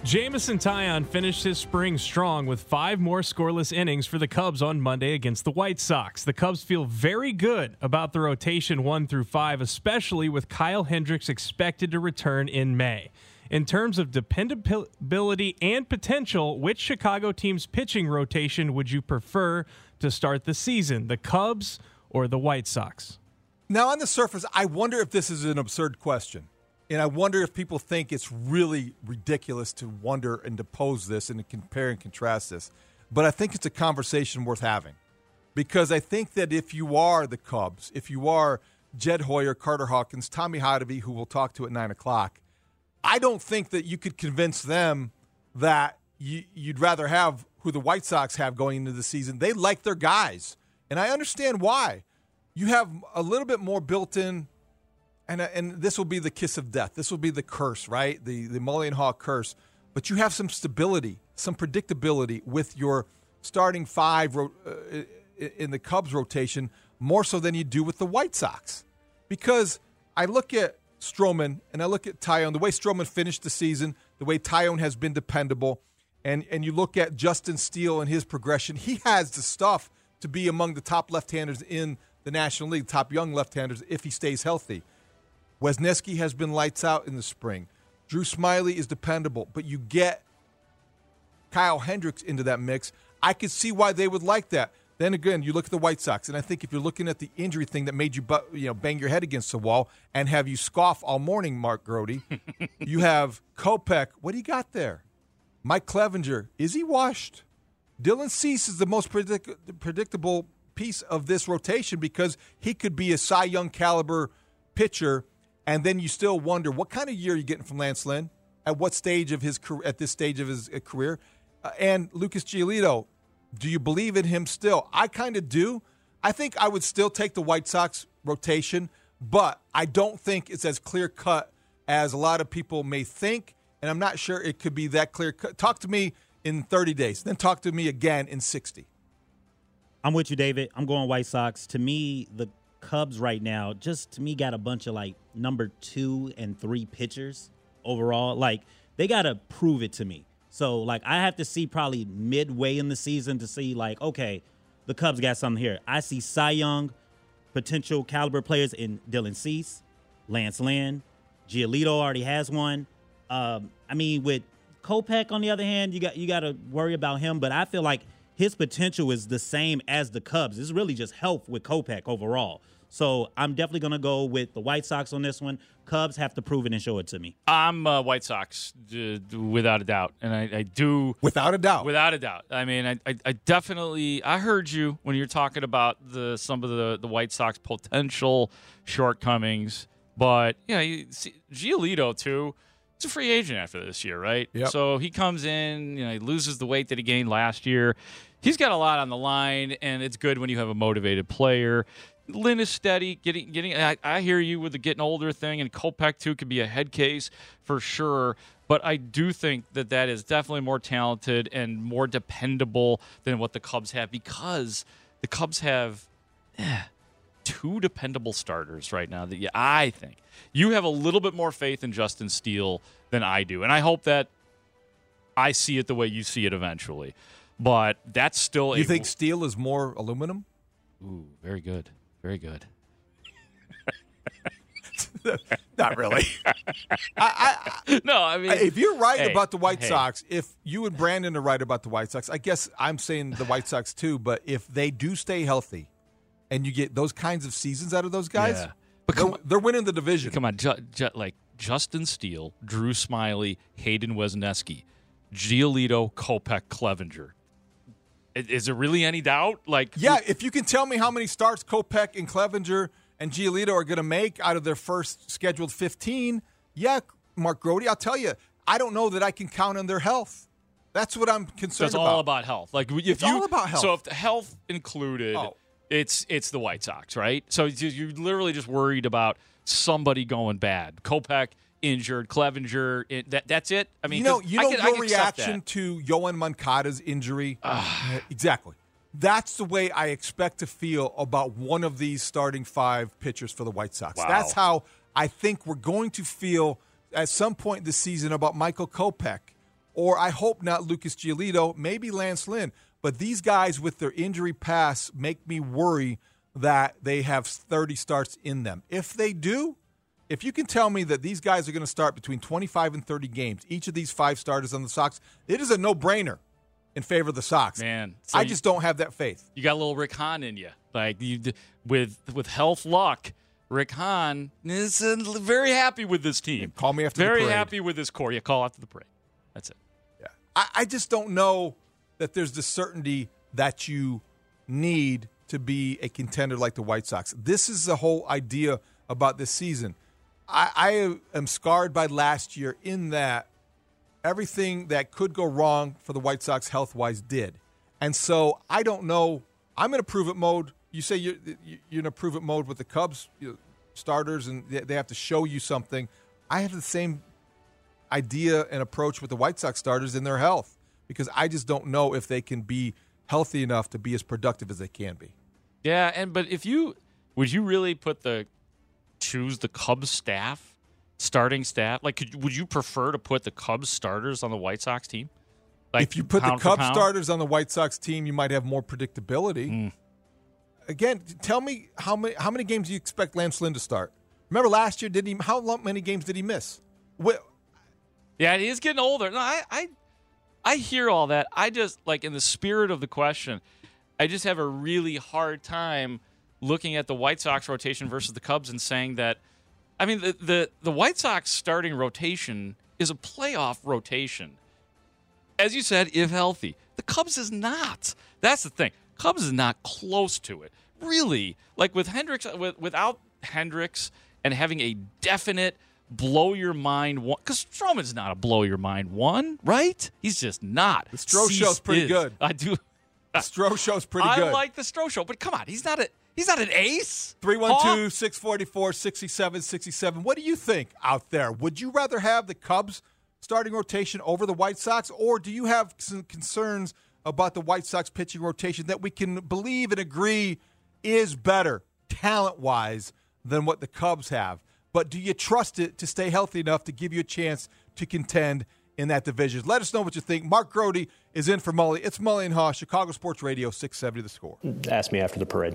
Jameson Taillon finished his spring strong with five more scoreless innings for the Cubs on Monday against the White Sox. The Cubs feel very good about the rotation one through five, especially with Kyle Hendricks expected to return in May. In terms of dependability and potential, which Chicago team's pitching rotation would you prefer to start the season, the Cubs or the White Sox? Now, on the surface, I wonder if this is an absurd question. And I wonder if people think it's really ridiculous to wonder and to pose this and to compare and contrast this. But I think it's a conversation worth having. Because I think that if you are the Cubs, if you are Jed Hoyer, Carter Hawkins, Tommy Hotovy, who we'll talk to at nine o'clock, I don't think that you could convince them that you, you'd rather have who the White Sox have going into the season. They like their guys. And I understand why. You have a little bit more built in. And and this will be the kiss of death. This will be the curse, right? The the Mully Haugh curse. But you have some stability, some predictability with your starting five ro- uh, in the Cubs rotation, more so than you do with the White Sox. Because I look at Stroman and I look at Taillon, the way Stroman finished the season, the way Taillon has been dependable, and, and you look at Justin Steele and his progression, he has the stuff to be among the top left-handers in the National League, top young left-handers, if he stays healthy. Wesneski has been lights out in the spring. Drew Smyly is dependable, but you get Kyle Hendricks into that mix. I could see why they would like that. Then again, you look at the White Sox, and I think if you're looking at the injury thing that made you, you know, bang your head against the wall and have you scoff all morning, Mark Grody, you have Kopech. What do you got there? Mike Clevenger, is he washed? Dylan Cease is the most predict- predictable piece of this rotation because he could be a Cy Young caliber pitcher. And then you still wonder what kind of year are you getting from Lance Lynn at what stage of his career, at this stage of his career, uh, and Lucas Giolito. Do you believe in him still? I kind of do. I think I would still take the White Sox rotation, but I don't think it's as clear cut as a lot of people may think, and I'm not sure it could be that clear cut. Talk to me in thirty days, then talk to me again in sixty. I'm with you, David. I'm going White Sox. To me, the Cubs right now, just to me, got a bunch of like number two and three pitchers overall. Like, they got to prove it to me. So, like, I have to see probably midway in the season to see, like, okay, the Cubs got something here. I see Cy Young, potential caliber players in Dylan Cease, Lance Lynn, Giolito already has one. Um, I mean, with Kopech, on the other hand, you got you got to worry about him, but I feel like his potential is the same as the Cubs. It's really just health with Kopech overall. So I'm definitely going to go with the White Sox on this one. Cubs have to prove it and show it to me. I'm uh, White Sox, uh, without a doubt. And I, I do. Without a doubt. Without a doubt. I mean, I, I, I definitely, I heard you when you're talking about the some of the, the White Sox potential shortcomings. But, you know, you see, Giolito, too, he's a free agent after this year, right? Yep. So he comes in, you know, he loses the weight that he gained last year. He's got a lot on the line, and it's good when you have a motivated player. Lynn is steady, getting getting. I, I hear you with the getting older thing, and Kopech too could be a head case for sure. But I do think that that is definitely more talented and more dependable than what the Cubs have, because the Cubs have eh, two dependable starters right now. That yeah, I think you have a little bit more faith in Justin Steele than I do, and I hope that I see it the way you see it eventually. But that's still. You a, think steel is more aluminum? Ooh, very good. Very good. Not really. I, I, no, I mean, if you're right hey, about the White hey. Sox, if you and Brandon are right about the White Sox, I guess I'm saying the White Sox too. But if they do stay healthy, and you get those kinds of seasons out of those guys, yeah. but they're, they're winning the division. Come on, ju- ju- like Justin Steele, Drew Smyly, Hayden Wesneski, Giolito, Kopech, Clevenger. Is there really any doubt? Like, yeah, if you can tell me how many starts Kopech and Clevenger and Giolito are going to make out of their first scheduled fifteen, yeah, Mark Grody, I'll tell you, I don't know that I can count on their health. That's what I'm concerned That's about. It's all about health. Like, if it's you, all about health. So if the health included, oh. it's it's the White Sox, right? So you're literally just worried about somebody going bad. Kopech injured, Clevenger. It, that that's it. I mean, you know, you know I can, your I can reaction to Yohan Moncada's injury. Exactly. That's the way I expect to feel about one of these starting five pitchers for the White Sox. Wow. That's how I think we're going to feel at some point this season about Michael Kopech or I hope not Lucas Giolito, maybe Lance Lynn. But these guys with their injury past make me worry that they have thirty starts in them. If they do, if you can tell me that these guys are going to start between twenty-five and thirty games, each of these five starters on the Sox, it is a no-brainer in favor of the Sox. Man, so I you, just don't have that faith. You got a little Rick Hahn in you. Like you, with with health luck, Rick Hahn is uh, very happy with this team. Yeah, call me after very the parade. happy with this core. You call after the parade. That's it. Yeah, I, I just don't know that there's the certainty that you need to be a contender like the White Sox. This is the whole idea about this season. I, I am scarred by last year in that everything that could go wrong for the White Sox health-wise did. And so I don't know. I'm in a prove-it mode. You say you're, you're in a prove-it mode with the Cubs you know, starters, and they have to show you something. I have the same idea and approach with the White Sox starters in their health because I just don't know if they can be healthy enough to be as productive as they can be. Yeah, and but if you would you really put the choose the Cubs staff, starting staff? Like, could, would you prefer to put the Cubs starters on the White Sox team? Like, if you put the pound for Cubs pound? starters on the White Sox team, you might have more predictability. Mm. Again, tell me how many how many games do you expect Lance Lynn to start? Remember last year, did he? How long, many games did he miss? What, Yeah, he is getting older. No, I, I, I hear all that. I just like in the spirit of the question, I just have a really hard time looking at the White Sox rotation versus the Cubs and saying that. I mean, the the, the White Sox starting rotation is a playoff rotation, as you said, if healthy. The Cubs is not. That's the thing. Cubs is not close to it. Really, like with Hendricks, with, without Hendricks and having a definite blow your mind one, because Stroman's not a blow your mind one, right? He's just not. The Stroh Cease show's pretty is. good. I do. The Stroh show's pretty I good. I like the Stroh show, but come on, he's not a he's not an ace. three one two, six four four, six seven six seven. What do you think out there? Would you rather have the Cubs starting rotation over the White Sox, or do you have some concerns about the White Sox pitching rotation that we can believe and agree is better talent-wise than what the Cubs have? But do you trust it to stay healthy enough to give you a chance to contend in that division? Let us know what you think. Mark Grody is in for Mully. It's Mully and Haw, Chicago Sports Radio, six seventy The Score. Ask me after the parade.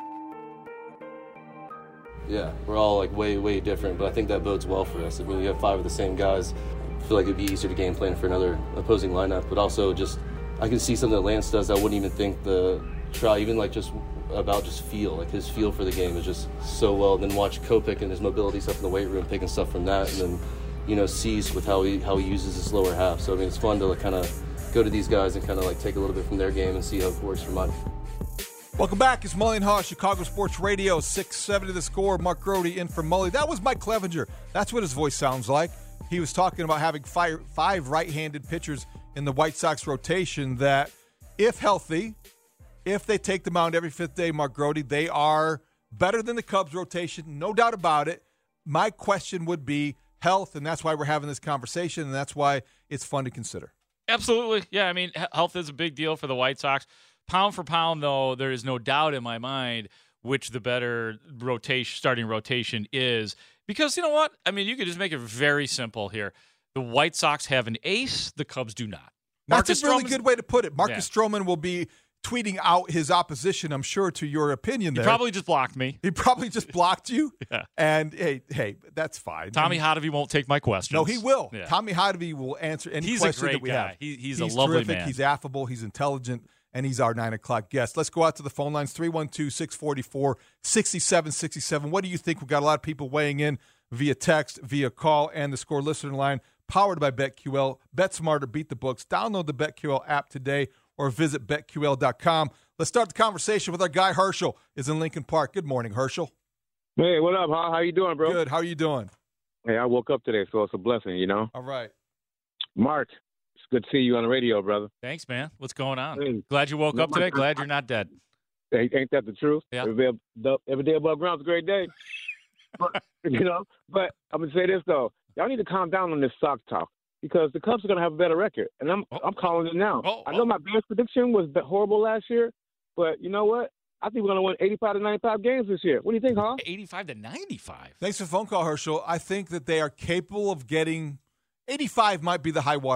Yeah, we're all like way, way different, but I think that bodes well for us. I mean, you have five of the same guys. I feel like it'd be easier to game plan for another opposing lineup, but also just I can see something that Lance does I wouldn't even think the try, even like just about just feel, like his feel for the game is just so well. And then watch Kopech and his mobility stuff in the weight room, picking stuff from that, and then, you know, Cease with how he how he uses his lower half. So, I mean, it's fun to like, kind of go to these guys and kind of like take a little bit from their game and see how it works for mine. Welcome back. It's Mully and Haw, Chicago Sports Radio, six seventy The Score. Mark Grody in for Mully. That was Mike Clevenger. That's what his voice sounds like. He was talking about having five, five right-handed pitchers in the White Sox rotation that, if healthy, if they take the mound every fifth day, Mark Grody, they are better than the Cubs rotation, no doubt about it. My question would be health, and that's why we're having this conversation, and that's why it's fun to consider. Absolutely. Yeah, I mean, health is a big deal for the White Sox. Pound for pound, though, there is no doubt in my mind which the better rotation, starting rotation is. Because you know what? I mean, you could just make it very simple here. The White Sox have an ace. The Cubs do not. That's Marcus a really Stroman's, good way to put it. Marcus yeah. Stroman will be tweeting out his opposition, I'm sure, to your opinion there. He probably just blocked me. He probably just blocked you. Yeah. And, hey, hey, that's fine. Tommy Hotovy won't take my questions. No, he will. Yeah. Tommy Hotovy will answer any he's question a great that we guy. have. He, he's, he's a lovely terrific. man. He's affable. He's intelligent. And he's our nine o'clock guest. Let's go out to the phone lines, three one two, six four four, six seven six seven. What do you think? We've got a lot of people weighing in via text, via call, and the Score listener line, powered by BetQL. Bet smarter, beat the books. Download the BetQL app today or visit bet Q L dot com. Let's start the conversation with our guy, Herschel, is in Lincoln Park. Good morning, Herschel. Hey, what up, huh? How you doing, bro? Good. How are you doing? Hey, I woke up today, so it's a blessing, you know? All right. Mark, it's good to see you on the radio, brother. Thanks, man. What's going on? Hey. Glad you woke up today. Glad you're not dead. Hey, ain't that the truth? Yeah. Every day, every day above ground is a great day. But, you know, but I'm going to say this, though. Y'all need to calm down on this Sox talk because the Cubs are going to have a better record, and I'm oh. I'm calling it now. Oh, I know oh. my Bears prediction was horrible last year, but you know what? I think we're going to win eighty-five to ninety-five games this year. What do you think, huh? eighty-five to ninety-five. Thanks for the phone call, Herschel. I think that they are capable of getting eighty-five might be the high water mark.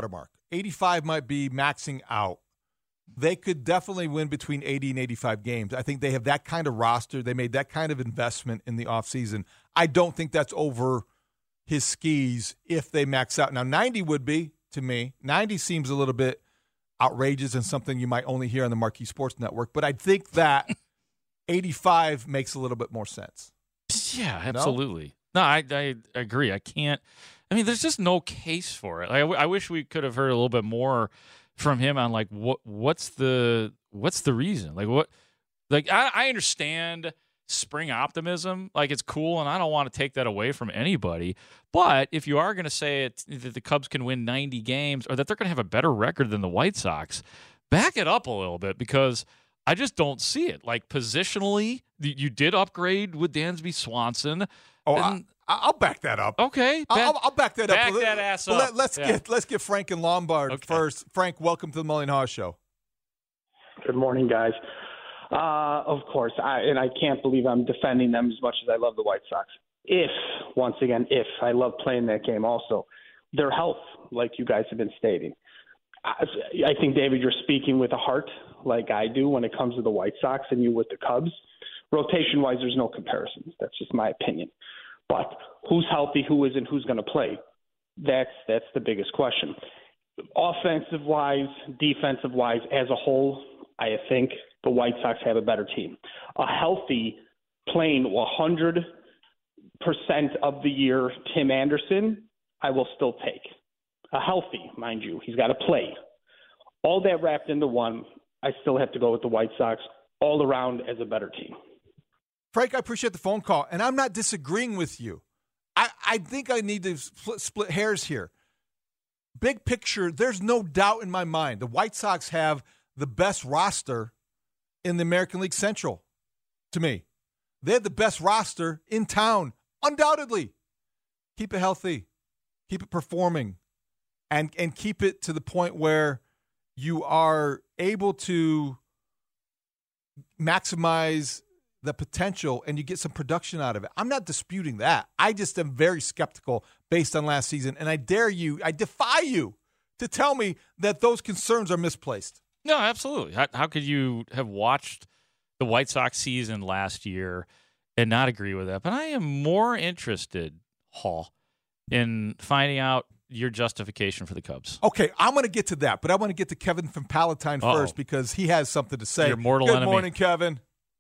eighty-five might be maxing out. They could definitely win between eighty and eighty-five games. I think they have that kind of roster. They made that kind of investment in the offseason. I don't think that's over his skis if they max out. Now, ninety would be, to me. ninety seems a little bit outrageous and something you might only hear on the Marquee Sports Network. But I think that eighty-five makes a little bit more sense. Yeah, absolutely. No, no I, I agree. I can't. I mean, there's just no case for it. Like, I, w- I wish we could have heard a little bit more from him on like what what's the what's the reason? Like what? Like I, I understand spring optimism. Like it's cool, and I don't want to take that away from anybody. But if you are going to say it, that the Cubs can win ninety games or that they're going to have a better record than the White Sox, back it up a little bit because I just don't see it. Like positionally, you did upgrade with Dansby Swanson. Oh, I, I'll back that up. Okay, I'll, I'll back that back up. Back that ass up. up. Let, let's yeah. get let's get Frank and Lombard okay. first. Frank, welcome to the Mully and Haw Show. Good morning, guys. Uh, of course, I, and I can't believe I'm defending them as much as I love the White Sox. If, once again, if I love playing that game also, their health, like you guys have been stating. I, I think, David, you're speaking with a heart like I do when it comes to the White Sox and you with the Cubs. Rotation-wise, there's no comparisons. That's just my opinion. But who's healthy, who isn't, who's going to play? That's that's the biggest question. Offensive-wise, defensive-wise, as a whole, I think the White Sox have a better team. A healthy, playing one hundred percent of the year Tim Anderson, I will still take. A healthy, mind you. He's got to play. All that wrapped into one, I still have to go with the White Sox all around as a better team. Frank, I appreciate the phone call, and I'm not disagreeing with you. I, I think I need to split, split hairs here. Big picture, there's no doubt in my mind the White Sox have the best roster in the American League Central, to me. They have the best roster in town, undoubtedly. Keep it healthy. Keep it performing. And, and keep it to the point where you are able to maximize the potential and you get some production out of it. I'm not disputing that. I just am very skeptical based on last season, and I dare you, I defy you to tell me that those concerns are misplaced. No, absolutely. How, how could you have watched the White Sox season last year and not agree with that? But I am more interested, Hall, in finding out your justification for the Cubs. Okay, I'm going to get to that, but I want to get to Kevin from Palatine Uh-oh. first because he has something to say. Your mortal Good enemy. morning, Kevin.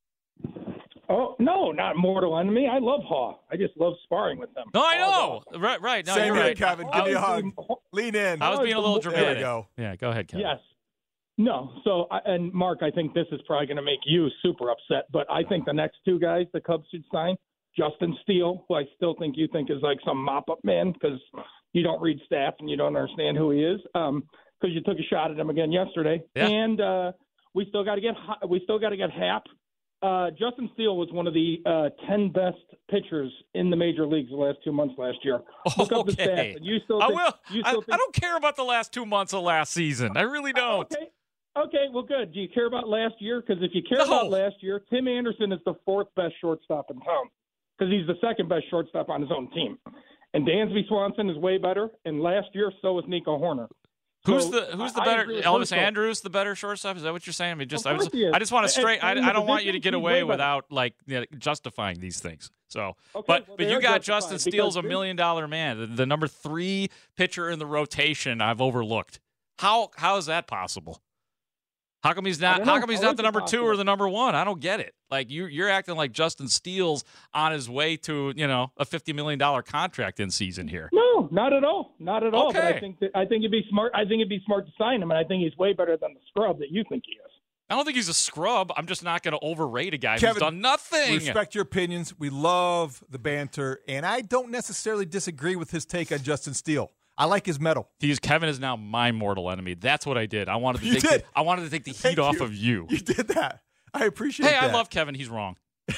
Oh, no, not mortal enemy. I love Haw. I just love sparring with them. No, I know. Right, right. No, Same you're here, right. Kevin. Give me a hug. Lean in. I was being a little dramatic. There we go. Yeah, go ahead, Kevin. Yes. No. So, I- and Mark, I think this is probably going to make you super upset, but I think the next two guys the Cubs should sign, Justin Steele, who I still think you think is like some mop-up man because you don't read stats and you don't understand who he is, um, because you took a shot at him again yesterday. Yeah. And uh, we still got to get we still got to get Happ. Uh, Justin Steele was one of the uh, ten best pitchers in the major leagues the last two months last year. Look up the Okay. stats. And you still I think, will. You I, still think, I don't care about the last two months of last season. I really don't. Okay. Okay, well, good. Do you care about last year? Because if you care No. about last year, Tim Anderson is the fourth best shortstop in town because he's the second best shortstop on his own team. And Dansby Swanson is way better. And last year, so was Nico Horner. Who's So, the Who's the I better? agree with Elvis Russo. Andrews, the better shortstop? Is that what you're saying? I mean, just Of I course just he is. I just want to And- straight. and I, I the don't want you to division, get he's away way better. without like you know, justifying these things. So, Okay, but well, but they you are got justified Justin Steele's a because- million dollar man, the, the number three pitcher in the rotation. I've overlooked. How how is that possible? How come he's I not? don't How know. come he's How not is the it number two possible? or the number one? I don't get it. Like you, you're acting like Justin Steele's on his way to you know a fifty million dollar contract in season here. No, not at all. Not at all. But Okay. I think that, I think it'd be smart. I think it'd be smart to sign him, and I think he's way better than the scrub that you think he is. I don't think he's a scrub. I'm just not going to overrate a guy Kevin, who's done nothing. Respect your opinions. We love the banter, and I don't necessarily disagree with his take on Justin Steele. I like his medal. He's Kevin is now my mortal enemy. That's what I did. I wanted to You take did. The, I wanted to take the heat Thank off you. of you. You did that. I appreciate Hey, that. I love Kevin. He's wrong.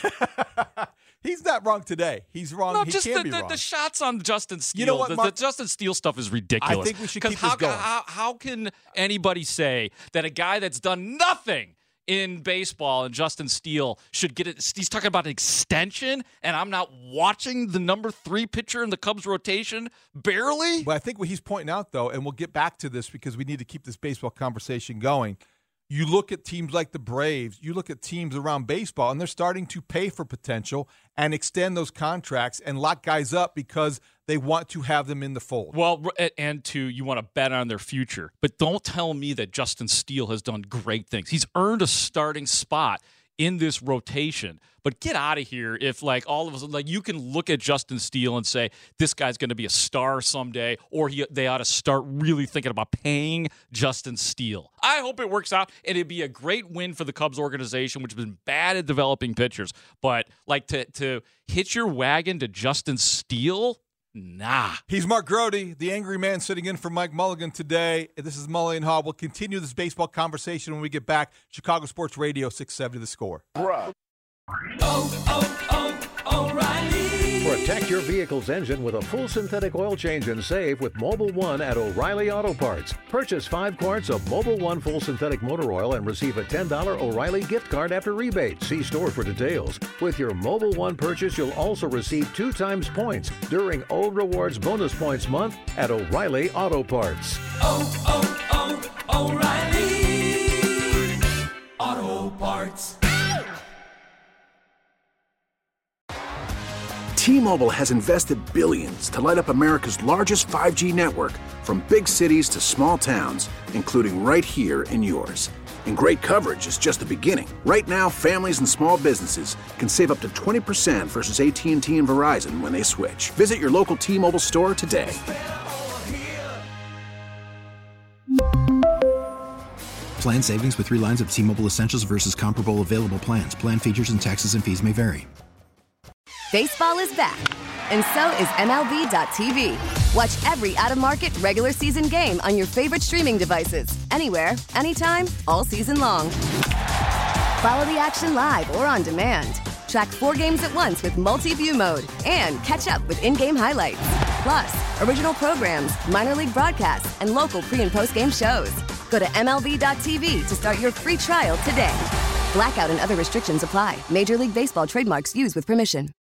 He's not wrong today. He's wrong. No, he just can the, be the, wrong. the shots on Justin Steele. You know what, the, Mark? the Justin Steele stuff is ridiculous. I think we should 'Cause keep how, this going. How, how can anybody say that a guy that's done nothing in baseball, and Justin Steele should get it. He's talking about an extension, and I'm not watching the number three pitcher in the Cubs rotation barely. But I think what he's pointing out, though, and we'll get back to this because we need to keep this baseball conversation going. You look at teams like the Braves, you look at teams around baseball, and they're starting to pay for potential and extend those contracts and lock guys up because they want to have them in the fold. Well, and two, you want to bet on their future. But don't tell me that Justin Steele has done great things. He's earned a starting spot in this rotation. But get out of here if, like, all of us, like, you can look at Justin Steele and say, this guy's going to be a star someday, or he, they ought to start really thinking about paying Justin Steele. I hope it works out, and it'd be a great win for the Cubs organization, which has been bad at developing pitchers. But, like, to, to hitch your wagon to Justin Steele, nah. He's Mark Grody, the angry man sitting in for Mike Mulligan today. This is Mully and Haw. We'll continue this baseball conversation when we get back. Chicago Sports Radio, six seventy The Score. Bruh. Oh, oh, oh, O'Reilly. Protect your vehicle's engine with a full synthetic oil change and save with Mobil one at O'Reilly Auto Parts. Purchase five quarts of Mobil one full synthetic motor oil and receive a ten dollars O'Reilly gift card after rebate. See store for details. With your Mobil one purchase, you'll also receive two times points during O Rewards Bonus Points Month at O'Reilly Auto Parts. Oh, oh, oh, O'Reilly Auto Parts. T-Mobile has invested billions to light up America's largest five G network, from big cities to small towns, including right here in yours. And great coverage is just the beginning. Right now, families and small businesses can save up to twenty percent versus A T and T and Verizon when they switch. Visit your local T-Mobile store today. Plan savings with three lines of T-Mobile Essentials versus comparable available plans. Plan features and taxes and fees may vary. Baseball is back, and so is M L B dot T V. Watch every out-of-market regular season game on your favorite streaming devices, anywhere, anytime, all season long. Follow the action live or on demand. Track four games at once with multi-view mode and catch up with in-game highlights. Plus, original programs, minor league broadcasts, and local pre- and post-game shows. Go to M L B dot T V to start your free trial today. Blackout and other restrictions apply. Major League Baseball trademarks used with permission.